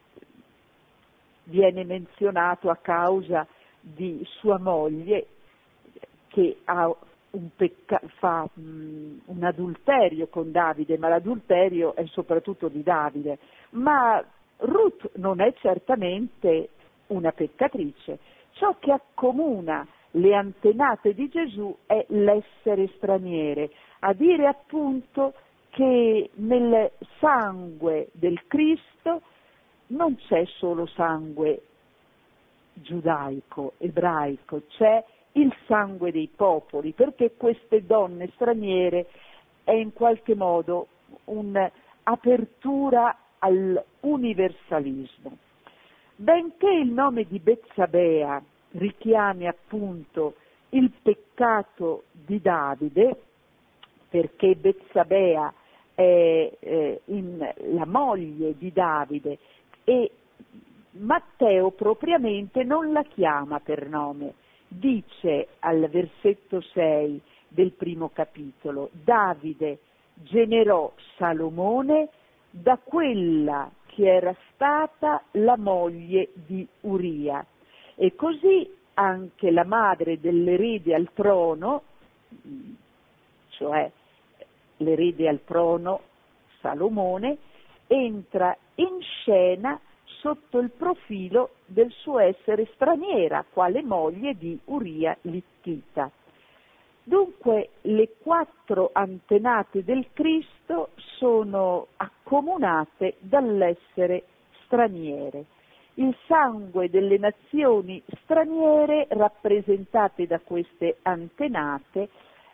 Speaker 2: viene menzionato a causa di sua moglie che ha fa un adulterio con Davide, ma l'adulterio è soprattutto di Davide. Ma Ruth non è certamente una peccatrice. Ciò che accomuna le antenate di Gesù è l'essere straniere, a dire appunto che nel sangue del Cristo non c'è solo sangue giudaico, ebraico, c'è il sangue dei popoli, perché queste donne straniere è in qualche modo un'apertura all'universalismo. Benché il nome di Betsabea richiami appunto il peccato di Davide, perché Betsabea è la moglie di Davide, e Matteo propriamente non la chiama per nome. Dice al versetto 6 del primo capitolo: Davide generò Salomone da quella che era stata la moglie di Uria, e così anche la madre dell'erede al trono, cioè l'erede al trono Salomone, entra in scena sotto il profilo del suo essere straniera, quale moglie di Uria Littita. Dunque le 4 antenate del Cristo sono accomunate dall'essere straniere. Il sangue delle nazioni straniere rappresentate da queste antenate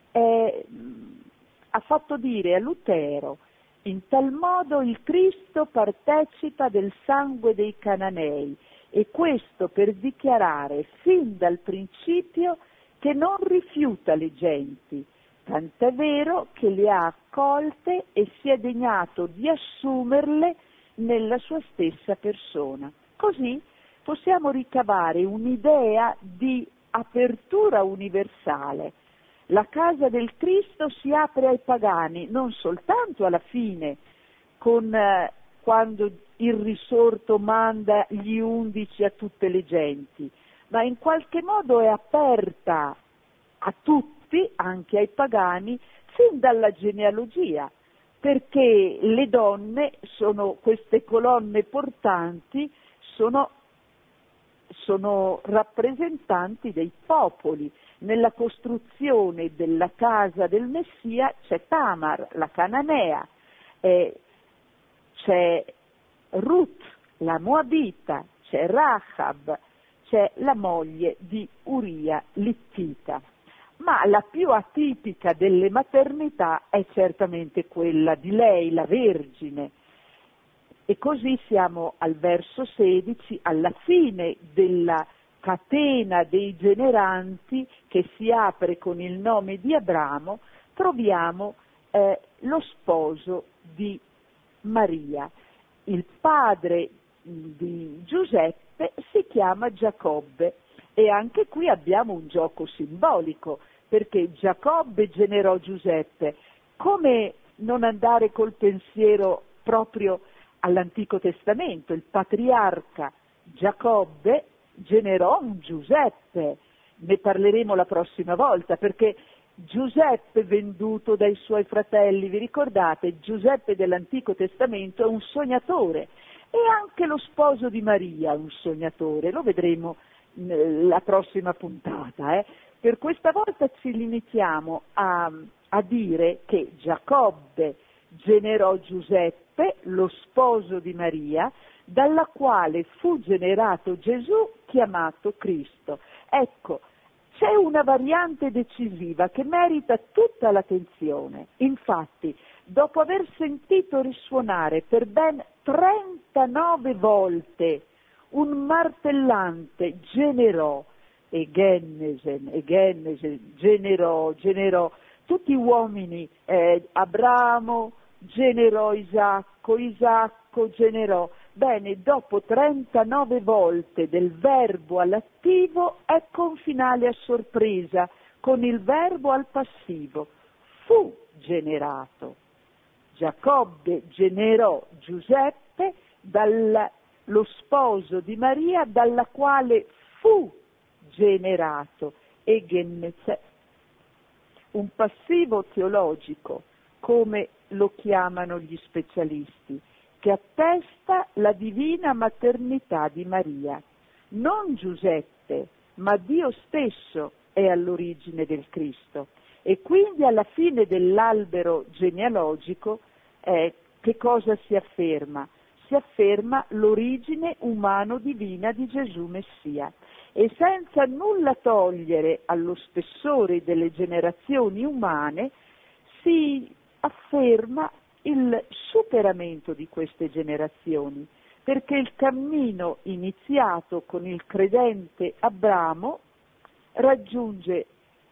Speaker 2: ha fatto dire a Lutero: in tal modo il Cristo partecipa del sangue dei Cananei, e questo per dichiarare fin dal principio che non rifiuta le genti, tant'è vero che le ha accolte e si è degnato di assumerle nella sua stessa persona. Così possiamo ricavare un'idea di apertura universale. La casa del Cristo si apre ai pagani non soltanto alla fine quando il risorto manda gli 11 a tutte le genti, ma in qualche modo è aperta a tutti, anche ai pagani, fin dalla genealogia, perché le donne sono queste colonne portanti, sono rappresentanti dei popoli. Nella costruzione della casa del Messia c'è Tamar, la cananea, c'è Ruth, la Moabita, c'è Rahab, c'è la moglie di Uria l'Ittita. Ma la più atipica delle maternità è certamente quella di lei, la Vergine. E così siamo al verso 16, alla fine della catena dei generanti che si apre con il nome di Abramo, troviamo lo sposo di Maria. Il padre di Giuseppe si chiama Giacobbe e anche qui abbiamo un gioco simbolico, perché Giacobbe generò Giuseppe. Come non andare col pensiero proprio all'Antico Testamento? Il patriarca Giacobbe generò un Giuseppe, ne parleremo la prossima volta, perché Giuseppe venduto dai suoi fratelli, vi ricordate? Giuseppe dell'Antico Testamento è un sognatore e anche lo sposo di Maria è un sognatore, lo vedremo la prossima puntata. Per questa volta ci limitiamo a dire che Giacobbe generò Giuseppe, lo sposo di Maria, dalla quale fu generato Gesù chiamato Cristo. Ecco, c'è una variante decisiva che merita tutta l'attenzione. Infatti, dopo aver sentito risuonare per ben 39 volte un martellante generò, Gennesen, generò, tutti uomini, Abramo generò Isacco generò. Bene, dopo 39 volte del verbo all'attivo, ecco un finale a sorpresa, con il verbo al passivo. Fu generato. Giacobbe generò Giuseppe, lo sposo di Maria, dalla quale fu generato, un passivo teologico, come lo chiamano gli specialisti, che attesta la divina maternità di Maria. Non Giuseppe, ma Dio stesso è all'origine del Cristo. E quindi alla fine dell'albero genealogico che cosa si afferma? Si afferma l'origine umano-divina di Gesù Messia. E senza nulla togliere allo spessore delle generazioni umane, si afferma il superamento di queste generazioni, perché il cammino iniziato con il credente Abramo raggiunge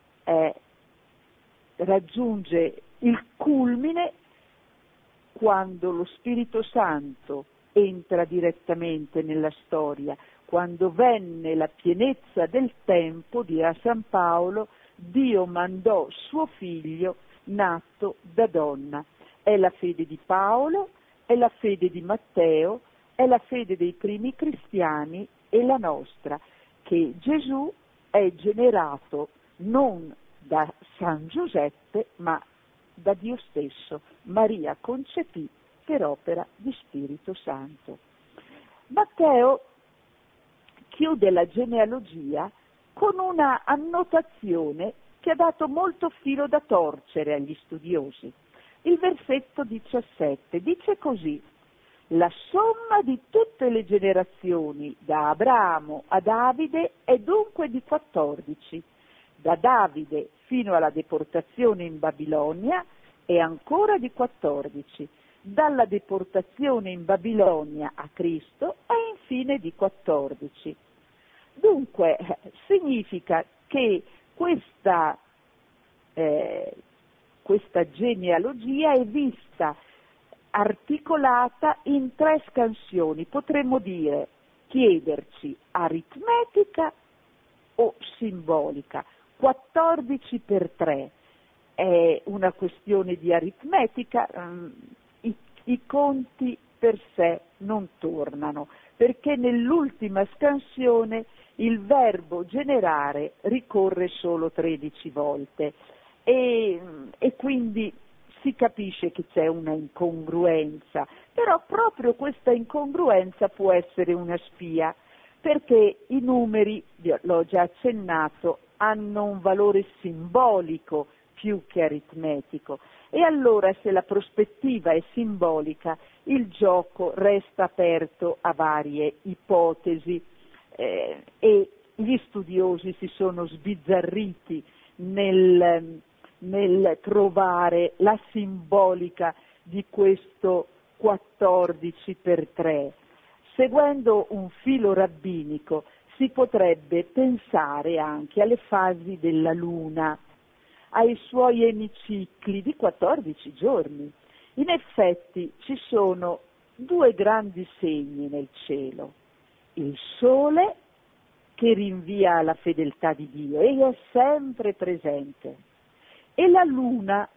Speaker 2: il culmine quando lo Spirito Santo entra direttamente nella storia. Quando venne la pienezza del tempo, dirà San Paolo, Dio mandò suo figlio nato da donna. È la fede di Paolo, è la fede di Matteo, è la fede dei primi cristiani e la nostra, che Gesù è generato non da San Giuseppe, ma da Dio stesso. Maria concepì per opera di Spirito Santo. Matteo chiude la genealogia con una annotazione che ha dato molto filo da torcere agli studiosi. Il versetto 17 dice così: la somma di tutte le generazioni da Abramo a Davide è dunque di 14, da Davide fino alla deportazione in Babilonia è ancora di 14, dalla deportazione in Babilonia a Cristo è infine di 14. Dunque significa che questa genealogia è vista articolata in 3 scansioni, potremmo chiederci aritmetica o simbolica. 14 per 3 è una questione di aritmetica, i conti per sé non tornano, perché nell'ultima scansione il verbo generare ricorre solo 13 volte e quindi si capisce che c'è una incongruenza, però proprio questa incongruenza può essere una spia, perché i numeri, l'ho già accennato, hanno un valore simbolico più che aritmetico, e allora se la prospettiva è simbolica il gioco resta aperto a varie ipotesi e gli studiosi si sono sbizzarriti nel trovare la simbolica di questo 14 per 3. Seguendo un filo rabbinico si potrebbe pensare anche alle fasi della Luna, ai suoi emicicli di 14 giorni. In effetti ci sono due grandi segni nel cielo: il Sole, che rinvia alla fedeltà di Dio e è sempre presente, e la Luna,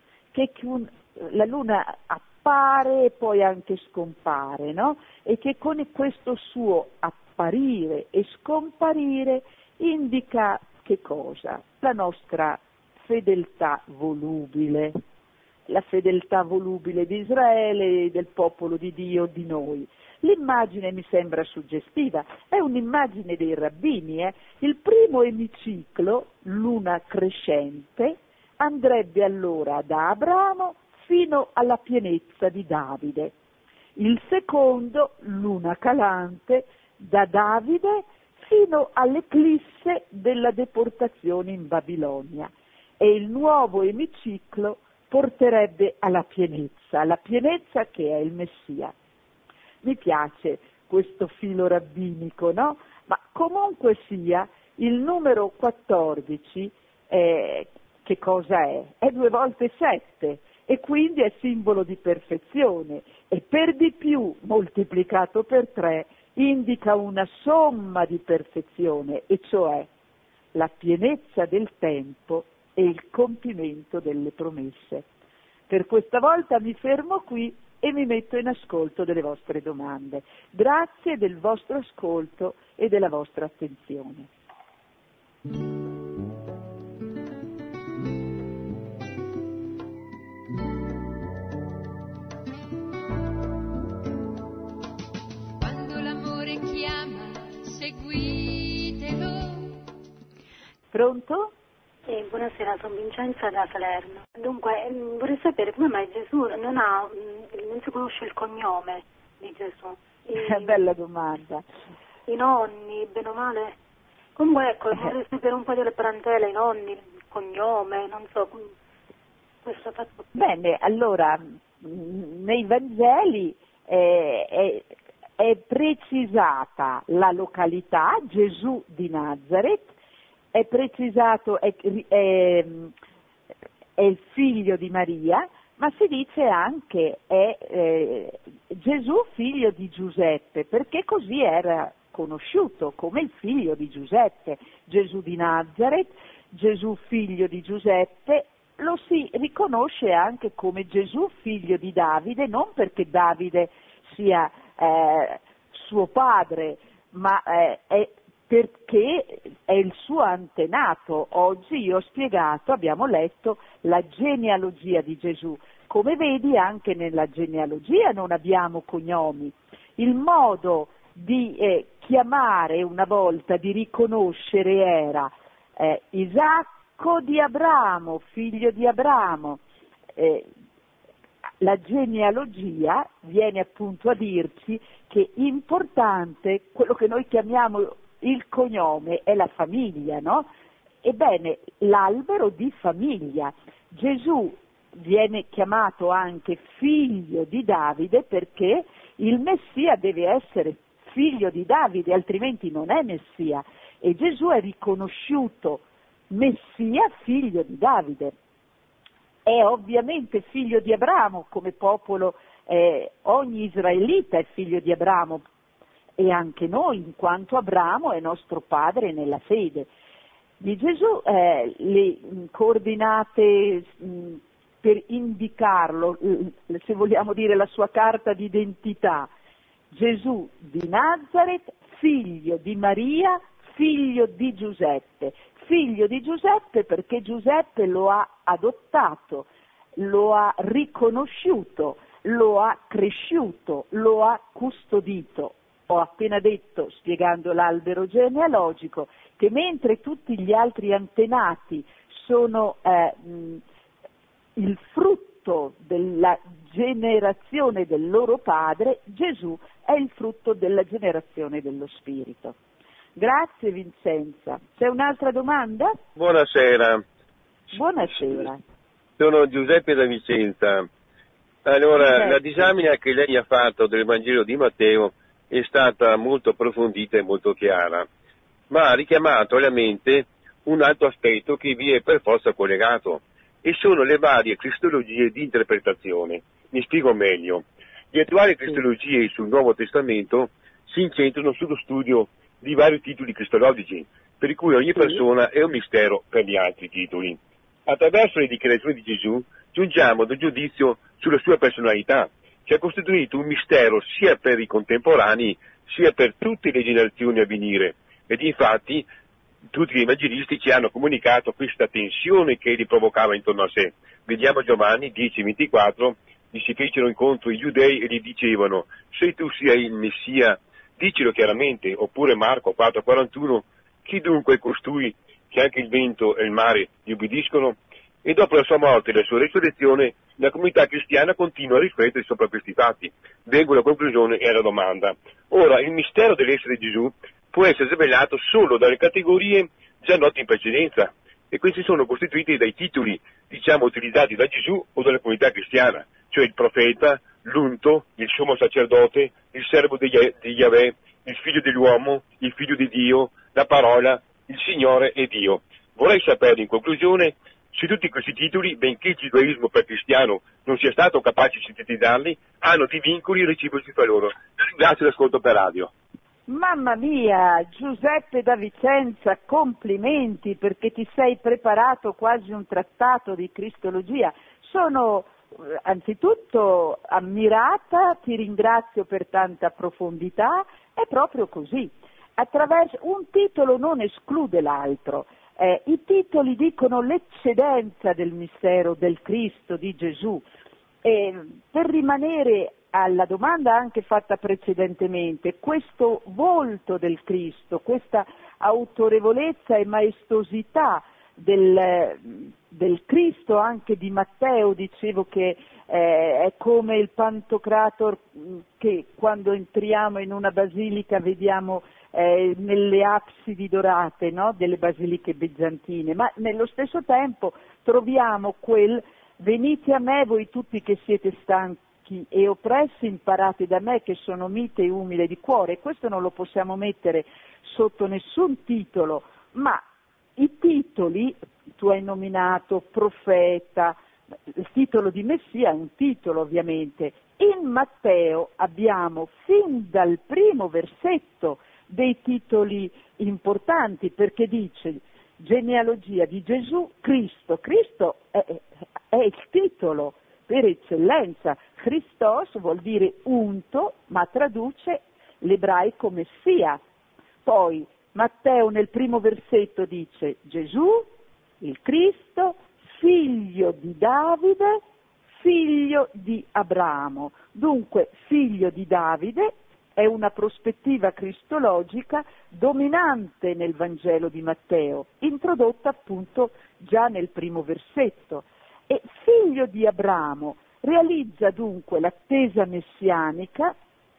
Speaker 2: la Luna appare e poi anche scompare, no? E che con questo suo apparire e scomparire indica che cosa? La nostra fedeltà volubile, la fedeltà volubile di Israele, del popolo di Dio, di noi. L'immagine mi sembra suggestiva, è un'immagine dei rabbini. Il primo emiciclo, luna crescente, andrebbe allora da Abramo fino alla pienezza di Davide. Il secondo, luna calante, da Davide fino all'eclisse della deportazione in Babilonia. E il nuovo emiciclo porterebbe alla pienezza che è il Messia. Mi piace questo filo rabbinico, no? Ma comunque sia, il numero 14, che cosa è? È 2 volte 7 e quindi è simbolo di perfezione, e per di più moltiplicato per 3 indica una somma di perfezione, e cioè la pienezza del tempo e il compimento delle promesse. Per questa volta mi fermo qui e mi metto in ascolto delle vostre domande. Grazie del vostro ascolto e della vostra attenzione.
Speaker 3: Quando l'amore chiama, seguitelo.
Speaker 2: Pronto?
Speaker 5: Buonasera, sono Vincenza da Salerno. Dunque, vorrei sapere come mai Gesù non si conosce il cognome di Gesù.
Speaker 2: Bella domanda.
Speaker 5: I nonni, bene o male. Comunque, ecco, vorrei sapere un po' delle parentele, i nonni, il cognome, non so. Questo fatto.
Speaker 2: Bene, allora, nei Vangeli è precisata la località, Gesù di Nazareth, è precisato, è il figlio di Maria, ma si dice anche è Gesù figlio di Giuseppe, perché così era conosciuto come il figlio di Giuseppe. Gesù di Nazareth, Gesù figlio di Giuseppe, lo si riconosce anche come Gesù figlio di Davide, non perché Davide sia suo padre, ma è perché è il suo antenato. Oggi io ho spiegato, abbiamo letto la genealogia di Gesù. Come vedi, anche nella genealogia non abbiamo cognomi. Il modo di chiamare una volta, di riconoscere, era Isacco di Abramo, figlio di Abramo. La genealogia viene appunto a dirci che importante, quello che noi chiamiamo il cognome, è la famiglia, no? Ebbene, l'albero di famiglia. Gesù viene chiamato anche figlio di Davide perché il Messia deve essere figlio di Davide, altrimenti non è Messia. E Gesù è riconosciuto Messia, figlio di Davide. È ovviamente figlio di Abramo, come popolo, ogni israelita è figlio di Abramo, e anche noi, in quanto Abramo è nostro padre nella fede. Di Gesù le coordinate per indicarlo, se vogliamo dire la sua carta d'identità. Gesù di Nazaret, figlio di Maria, figlio di Giuseppe. Figlio di Giuseppe perché Giuseppe lo ha adottato, lo ha riconosciuto, lo ha cresciuto, lo ha custodito. Ho appena detto, spiegando l'albero genealogico, che mentre tutti gli altri antenati sono il frutto della generazione del loro padre, Gesù è il frutto della generazione dello Spirito. Grazie Vincenza. C'è un'altra domanda?
Speaker 6: Buonasera.
Speaker 2: Buonasera.
Speaker 6: Sono Giuseppe da Vicenza. Allora, la disamina che lei ha fatto del Vangelo di Matteo è stata molto approfondita e molto chiara, ma ha richiamato alla mente un altro aspetto che vi è per forza collegato, e sono le varie cristologie di interpretazione. Mi spiego meglio. Le attuali cristologie sul Nuovo Testamento si incentrano sullo studio di vari titoli cristologici, per cui ogni persona è un mistero per gli altri titoli. Attraverso le dichiarazioni di Gesù giungiamo ad un giudizio sulla sua personalità, che ha costituito un mistero sia per i contemporanei sia per tutte le generazioni a venire, ed infatti tutti gli evangelisti ci hanno comunicato questa tensione che egli provocava intorno a sé. Vediamo Giovanni 10:24, gli si fecero incontro i giudei e gli dicevano: se tu sei il Messia, dicelo chiaramente. Oppure Marco 4:41, chi dunque è costui che anche il vento e il mare gli ubbidiscono? E dopo la sua morte e la sua resurrezione, la comunità cristiana continua a riflettere sopra questi fatti. Vengo alla conclusione e alla domanda. Ora, il mistero dell'essere Gesù può essere svelato solo dalle categorie già note in precedenza, e questi sono costituiti dai titoli, utilizzati da Gesù o dalla comunità cristiana, cioè il profeta, l'unto, il sommo sacerdote, il servo di Yahweh, il figlio dell'uomo, il figlio di Dio, la parola, il Signore e Dio. Vorrei sapere in conclusione se tutti questi titoli, benché il giudaismo pre-cristiano non sia stato capace di sintetizzarli, hanno dei vincoli reciproci fra loro. Ringrazio l'ascolto per radio.
Speaker 2: Mamma mia, Giuseppe da Vicenza, complimenti perché ti sei preparato quasi un trattato di cristologia. Sono anzitutto ammirata, ti ringrazio per tanta profondità, è proprio così. Attraverso un titolo non esclude l'altro. I titoli dicono l'eccedenza del mistero del Cristo, di Gesù. Per rimanere alla domanda anche fatta precedentemente, questo volto del Cristo, questa autorevolezza e maestosità del Cristo anche di Matteo, dicevo che è come il Pantocrator che quando entriamo in una basilica vediamo nelle absidi dorate, no? Delle basiliche bizantine, ma nello stesso tempo troviamo quel venite a me voi tutti che siete stanchi e oppressi, imparate da me che sono mite e umile di cuore. Questo non lo possiamo mettere sotto nessun titolo, ma i titoli, tu hai nominato profeta, il titolo di Messia è un titolo ovviamente. In Matteo abbiamo fin dal primo versetto dei titoli importanti, perché dice genealogia di Gesù, Cristo. Cristo è il titolo per eccellenza. Christos vuol dire unto, ma traduce l'ebraico Messia. Poi Matteo nel primo versetto dice Gesù, il Cristo, figlio di Davide, figlio di Abramo. Dunque, figlio di Davide è una prospettiva cristologica dominante nel Vangelo di Matteo, introdotta appunto già nel primo versetto. E figlio di Abramo realizza dunque l'attesa messianica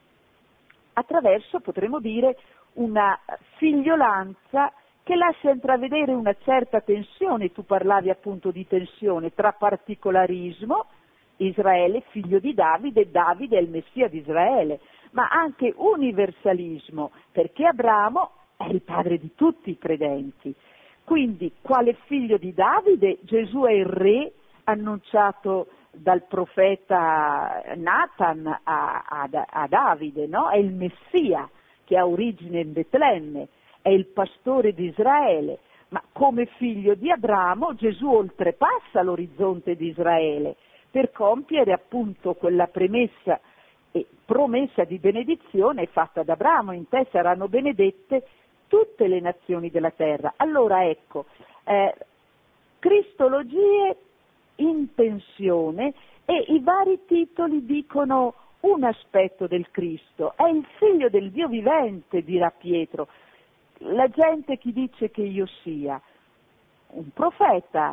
Speaker 2: attraverso, potremmo dire, una figliolanza che lascia intravedere una certa tensione. Tu parlavi appunto di tensione tra particolarismo, Israele figlio di Davide, Davide è il Messia di Israele, ma anche universalismo, perché Abramo è il padre di tutti i credenti. Quindi, quale figlio di Davide? Gesù è il re annunciato dal profeta Nathan a Davide, no? È il Messia che ha origine in Betlemme, è il pastore di Israele. ma come figlio di Abramo Gesù oltrepassa l'orizzonte di Israele per compiere appunto quella premessa e promessa di benedizione fatta ad Abramo: in te saranno benedette tutte le nazioni della terra. Allora ecco, cristologie in tensione, e i vari titoli dicono un aspetto del Cristo: è il figlio del Dio vivente, dirà Pietro. La gente chi dice che io sia? Un profeta,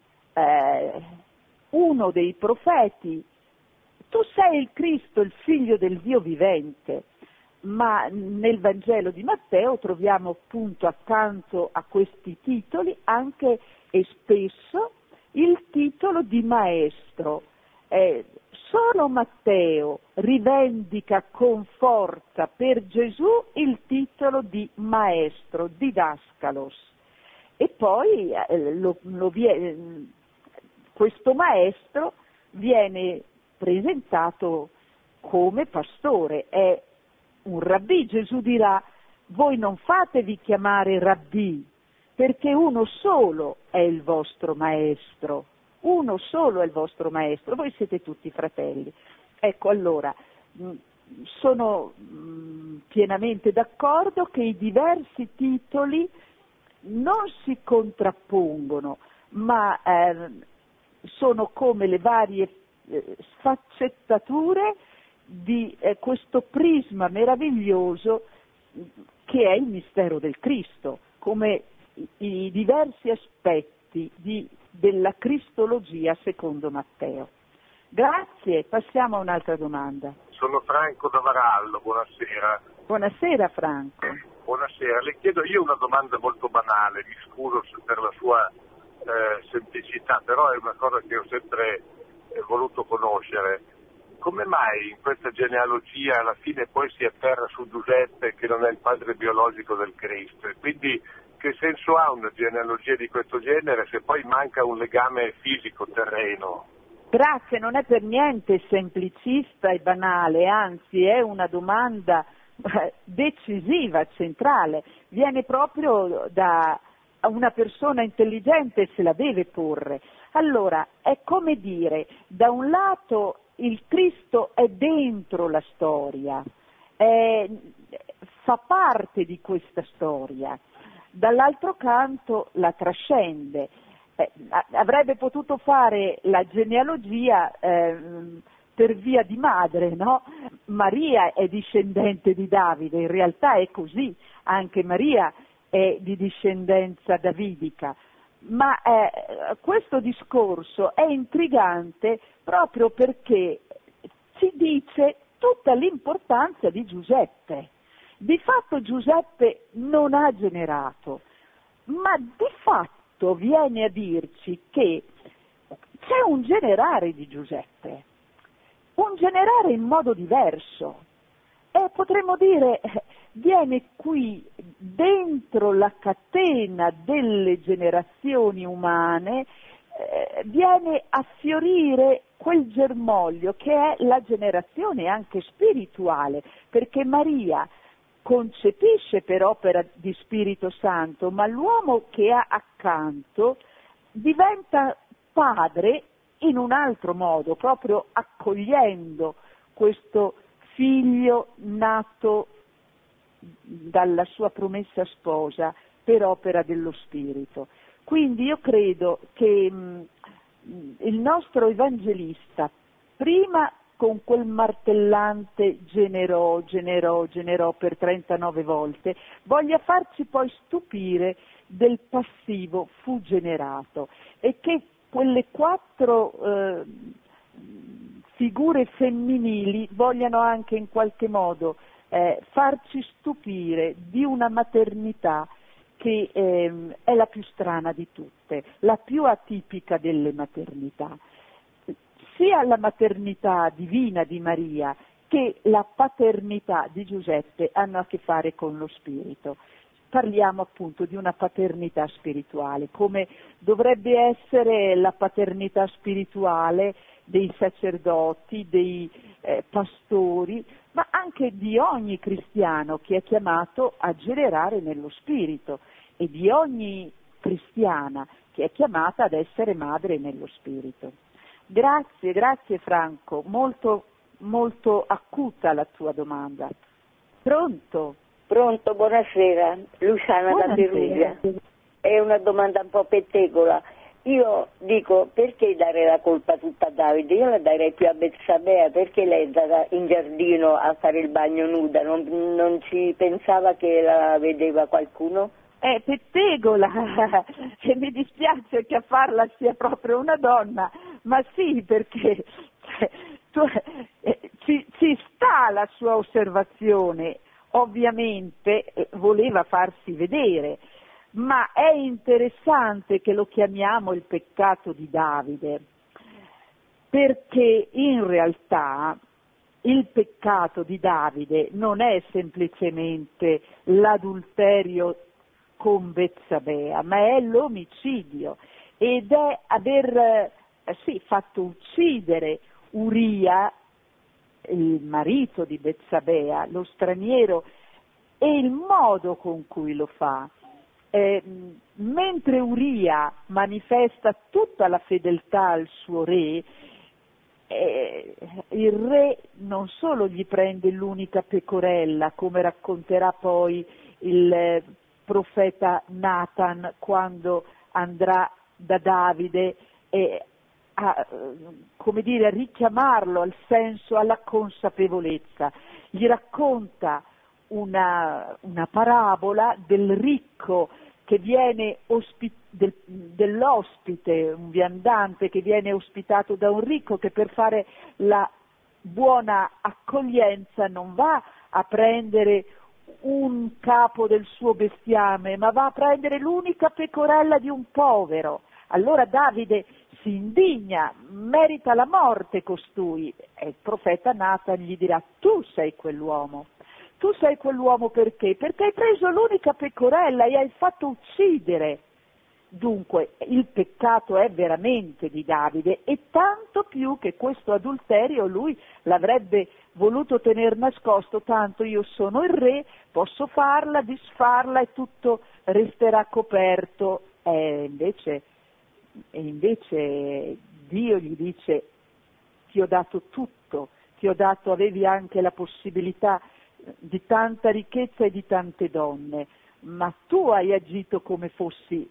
Speaker 2: uno dei profeti. Tu sei il Cristo, il figlio del Dio vivente. Ma nel Vangelo di Matteo troviamo appunto accanto a questi titoli anche e spesso il titolo di maestro. Solo Matteo rivendica con forza per Gesù il titolo di maestro, didascalos, e poi questo maestro viene presentato come pastore, è un rabbì. Gesù dirà: voi non fatevi chiamare rabbì, perché uno solo è il vostro maestro, uno solo è il vostro maestro, voi siete tutti fratelli. Ecco, allora, sono pienamente d'accordo che i diversi titoli non si contrappongono, ma sono come le varie sfaccettature di questo prisma meraviglioso che è il mistero del Cristo, come i diversi aspetti della cristologia secondo Matteo. Grazie, passiamo a un'altra domanda.
Speaker 7: Sono Franco da Varallo, buonasera.
Speaker 2: Buonasera Franco.
Speaker 7: Buonasera, le chiedo io una domanda molto banale, mi scuso per la sua semplicità, però è una cosa che ho sempre voluto conoscere. Come mai in questa genealogia alla fine poi si atterra su Giuseppe, che non è il padre biologico del Cristo? E quindi che senso ha una genealogia di questo genere se poi manca un legame fisico, terreno?
Speaker 2: Grazie, non è per niente semplicista e banale, anzi è una domanda decisiva, centrale, viene proprio da una persona intelligente, se la deve porre. Allora, è come dire, da un lato il Cristo è dentro la storia, fa parte di questa storia, dall'altro canto la trascende. Avrebbe potuto fare la genealogia per via di madre, no? Maria è discendente di Davide, in realtà è così, anche Maria è di discendenza davidica, ma questo discorso è intrigante proprio perché ci dice tutta l'importanza di Giuseppe. Di fatto Giuseppe non ha generato, ma di fatto viene a dirci che c'è un generare di Giuseppe, un generare in modo diverso, e potremmo dire viene qui dentro la catena delle generazioni umane, viene a fiorire quel germoglio che è la generazione anche spirituale, perché Maria concepisce per opera di Spirito Santo, ma l'uomo che ha accanto diventa padre in un altro modo, proprio accogliendo questo figlio nato dalla sua promessa sposa per opera dello Spirito. Quindi io credo che il nostro evangelista, prima con quel martellante generò per 39 volte, voglia farci poi stupire del passivo fu generato, e che quelle 4 figure femminili vogliano anche in qualche modo farci stupire di una maternità che è la più strana di tutte, la più atipica delle maternità. Sia la maternità divina di Maria che la paternità di Giuseppe hanno a che fare con lo spirito. Parliamo appunto di una paternità spirituale, come dovrebbe essere la paternità spirituale dei sacerdoti, dei pastori, ma anche di ogni cristiano che è chiamato a generare nello spirito, e di ogni cristiana che è chiamata ad essere madre nello spirito. Grazie Franco, molto, molto acuta la tua domanda. Pronto?
Speaker 8: Pronto, buonasera, Luciana da Perugia. È una domanda un po' pettegola. Io dico, perché dare la colpa tutta a Davide? Io la darei più a Betsabea, perché lei è andata in giardino a fare il bagno nuda, non ci pensava che la vedeva qualcuno?
Speaker 2: Pettegola, e mi dispiace che a farla sia proprio una donna, ma sì, perché ci sta la sua osservazione, ovviamente voleva farsi vedere, ma è interessante che lo chiamiamo il peccato di Davide, perché in realtà il peccato di Davide non è semplicemente l'adulterio con Betsabea, ma è l'omicidio ed è aver fatto uccidere Uria, il marito di Betsabea, lo straniero, e il modo con cui lo fa. Mentre Uria manifesta tutta la fedeltà al suo re, il re non solo gli prende l'unica pecorella, come racconterà poi il profeta Nathan quando andrà da Davide a richiamarlo al senso, alla consapevolezza. Gli racconta una parabola del ricco che viene dell'ospite, un viandante che viene ospitato da un ricco che per fare la buona accoglienza non va a prendere un capo del suo bestiame, ma va a prendere l'unica pecorella di un povero. Allora Davide si indigna, merita la morte costui, e il profeta Nathan gli dirà: tu sei quell'uomo perché? Perché hai preso l'unica pecorella e hai fatto uccidere. Dunque il peccato è veramente di Davide, e tanto più che questo adulterio lui l'avrebbe voluto tener nascosto, tanto io sono il re, posso farla, disfarla e tutto resterà coperto. Invece Dio gli dice: ti ho dato tutto, avevi anche la possibilità di tanta ricchezza e di tante donne, ma tu hai agito come fossi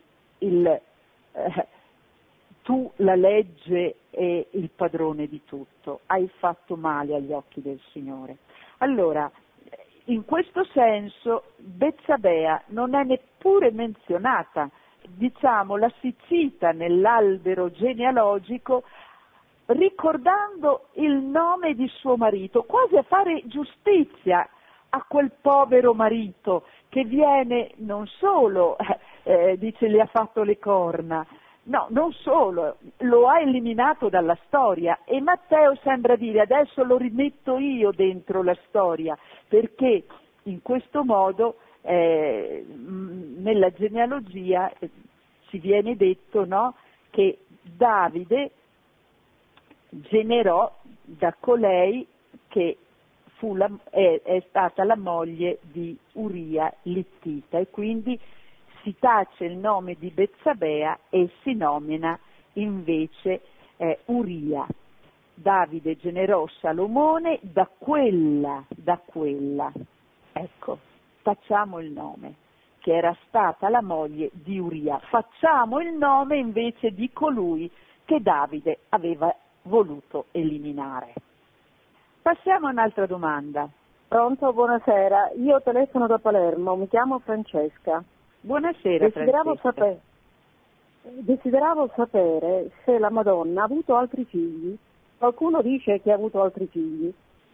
Speaker 2: tu la legge e il padrone di tutto, hai fatto male agli occhi del Signore. Allora, in questo senso Betsabea non è neppure menzionata, diciamo la si cita nell'albero genealogico ricordando il nome di suo marito, quasi a fare giustizia a quel povero marito che viene non solo, dice, le ha fatto le corna, no, non solo, lo ha eliminato dalla storia, e Matteo sembra dire: adesso lo rimetto io dentro la storia, perché in questo modo nella genealogia ci viene detto, no, che Davide generò da colei che è stata la moglie di Uria l'Ittita, e quindi si tace il nome di Betsabea e si nomina invece Uria. Davide generò Salomone da quella, ecco, tacciamo il nome, che era stata la moglie di Uria, facciamo il nome invece di colui che Davide aveva voluto eliminare. Passiamo a un'altra domanda.
Speaker 9: Pronto, buonasera, io telefono da Palermo, mi chiamo Francesca.
Speaker 2: Buonasera Francesca.
Speaker 9: Desideravo sapere se la Madonna ha avuto altri figli. Qualcuno dice che ha avuto altri figli.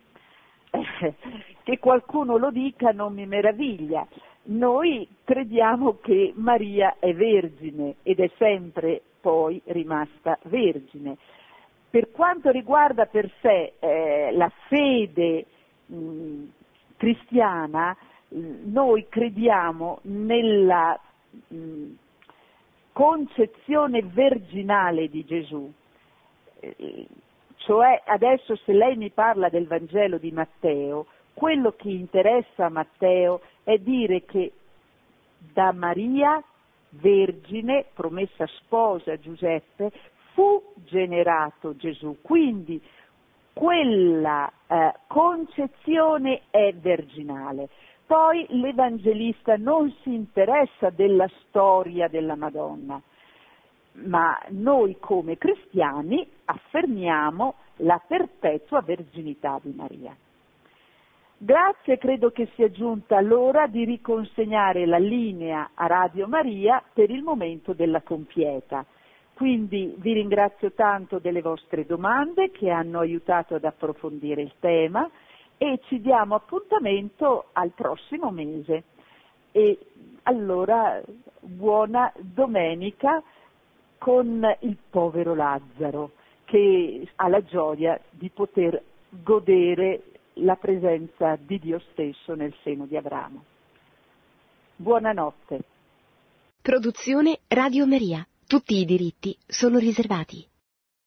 Speaker 2: Che qualcuno lo dica non mi meraviglia. Noi crediamo che Maria è vergine ed è sempre poi rimasta vergine. Per quanto riguarda per sé la fede cristiana, noi crediamo nella concezione virginale di Gesù. Cioè, adesso se lei mi parla del Vangelo di Matteo, quello che interessa a Matteo è dire che da Maria vergine, promessa sposa Giuseppe, fu generato Gesù. Quindi quella concezione è virginale. Poi l'Evangelista non si interessa della storia della Madonna, ma noi come cristiani affermiamo la perpetua verginità di Maria. Grazie, credo che sia giunta l'ora di riconsegnare la linea a Radio Maria per il momento della compieta. Quindi vi ringrazio tanto delle vostre domande che hanno aiutato ad approfondire il tema e ci diamo appuntamento al prossimo mese. E allora buona domenica con il povero Lazzaro che ha la gioia di poter godere la presenza di Dio stesso nel seno di Abramo. Buonanotte.
Speaker 1: Produzione Radio Maria. Tutti i diritti sono riservati.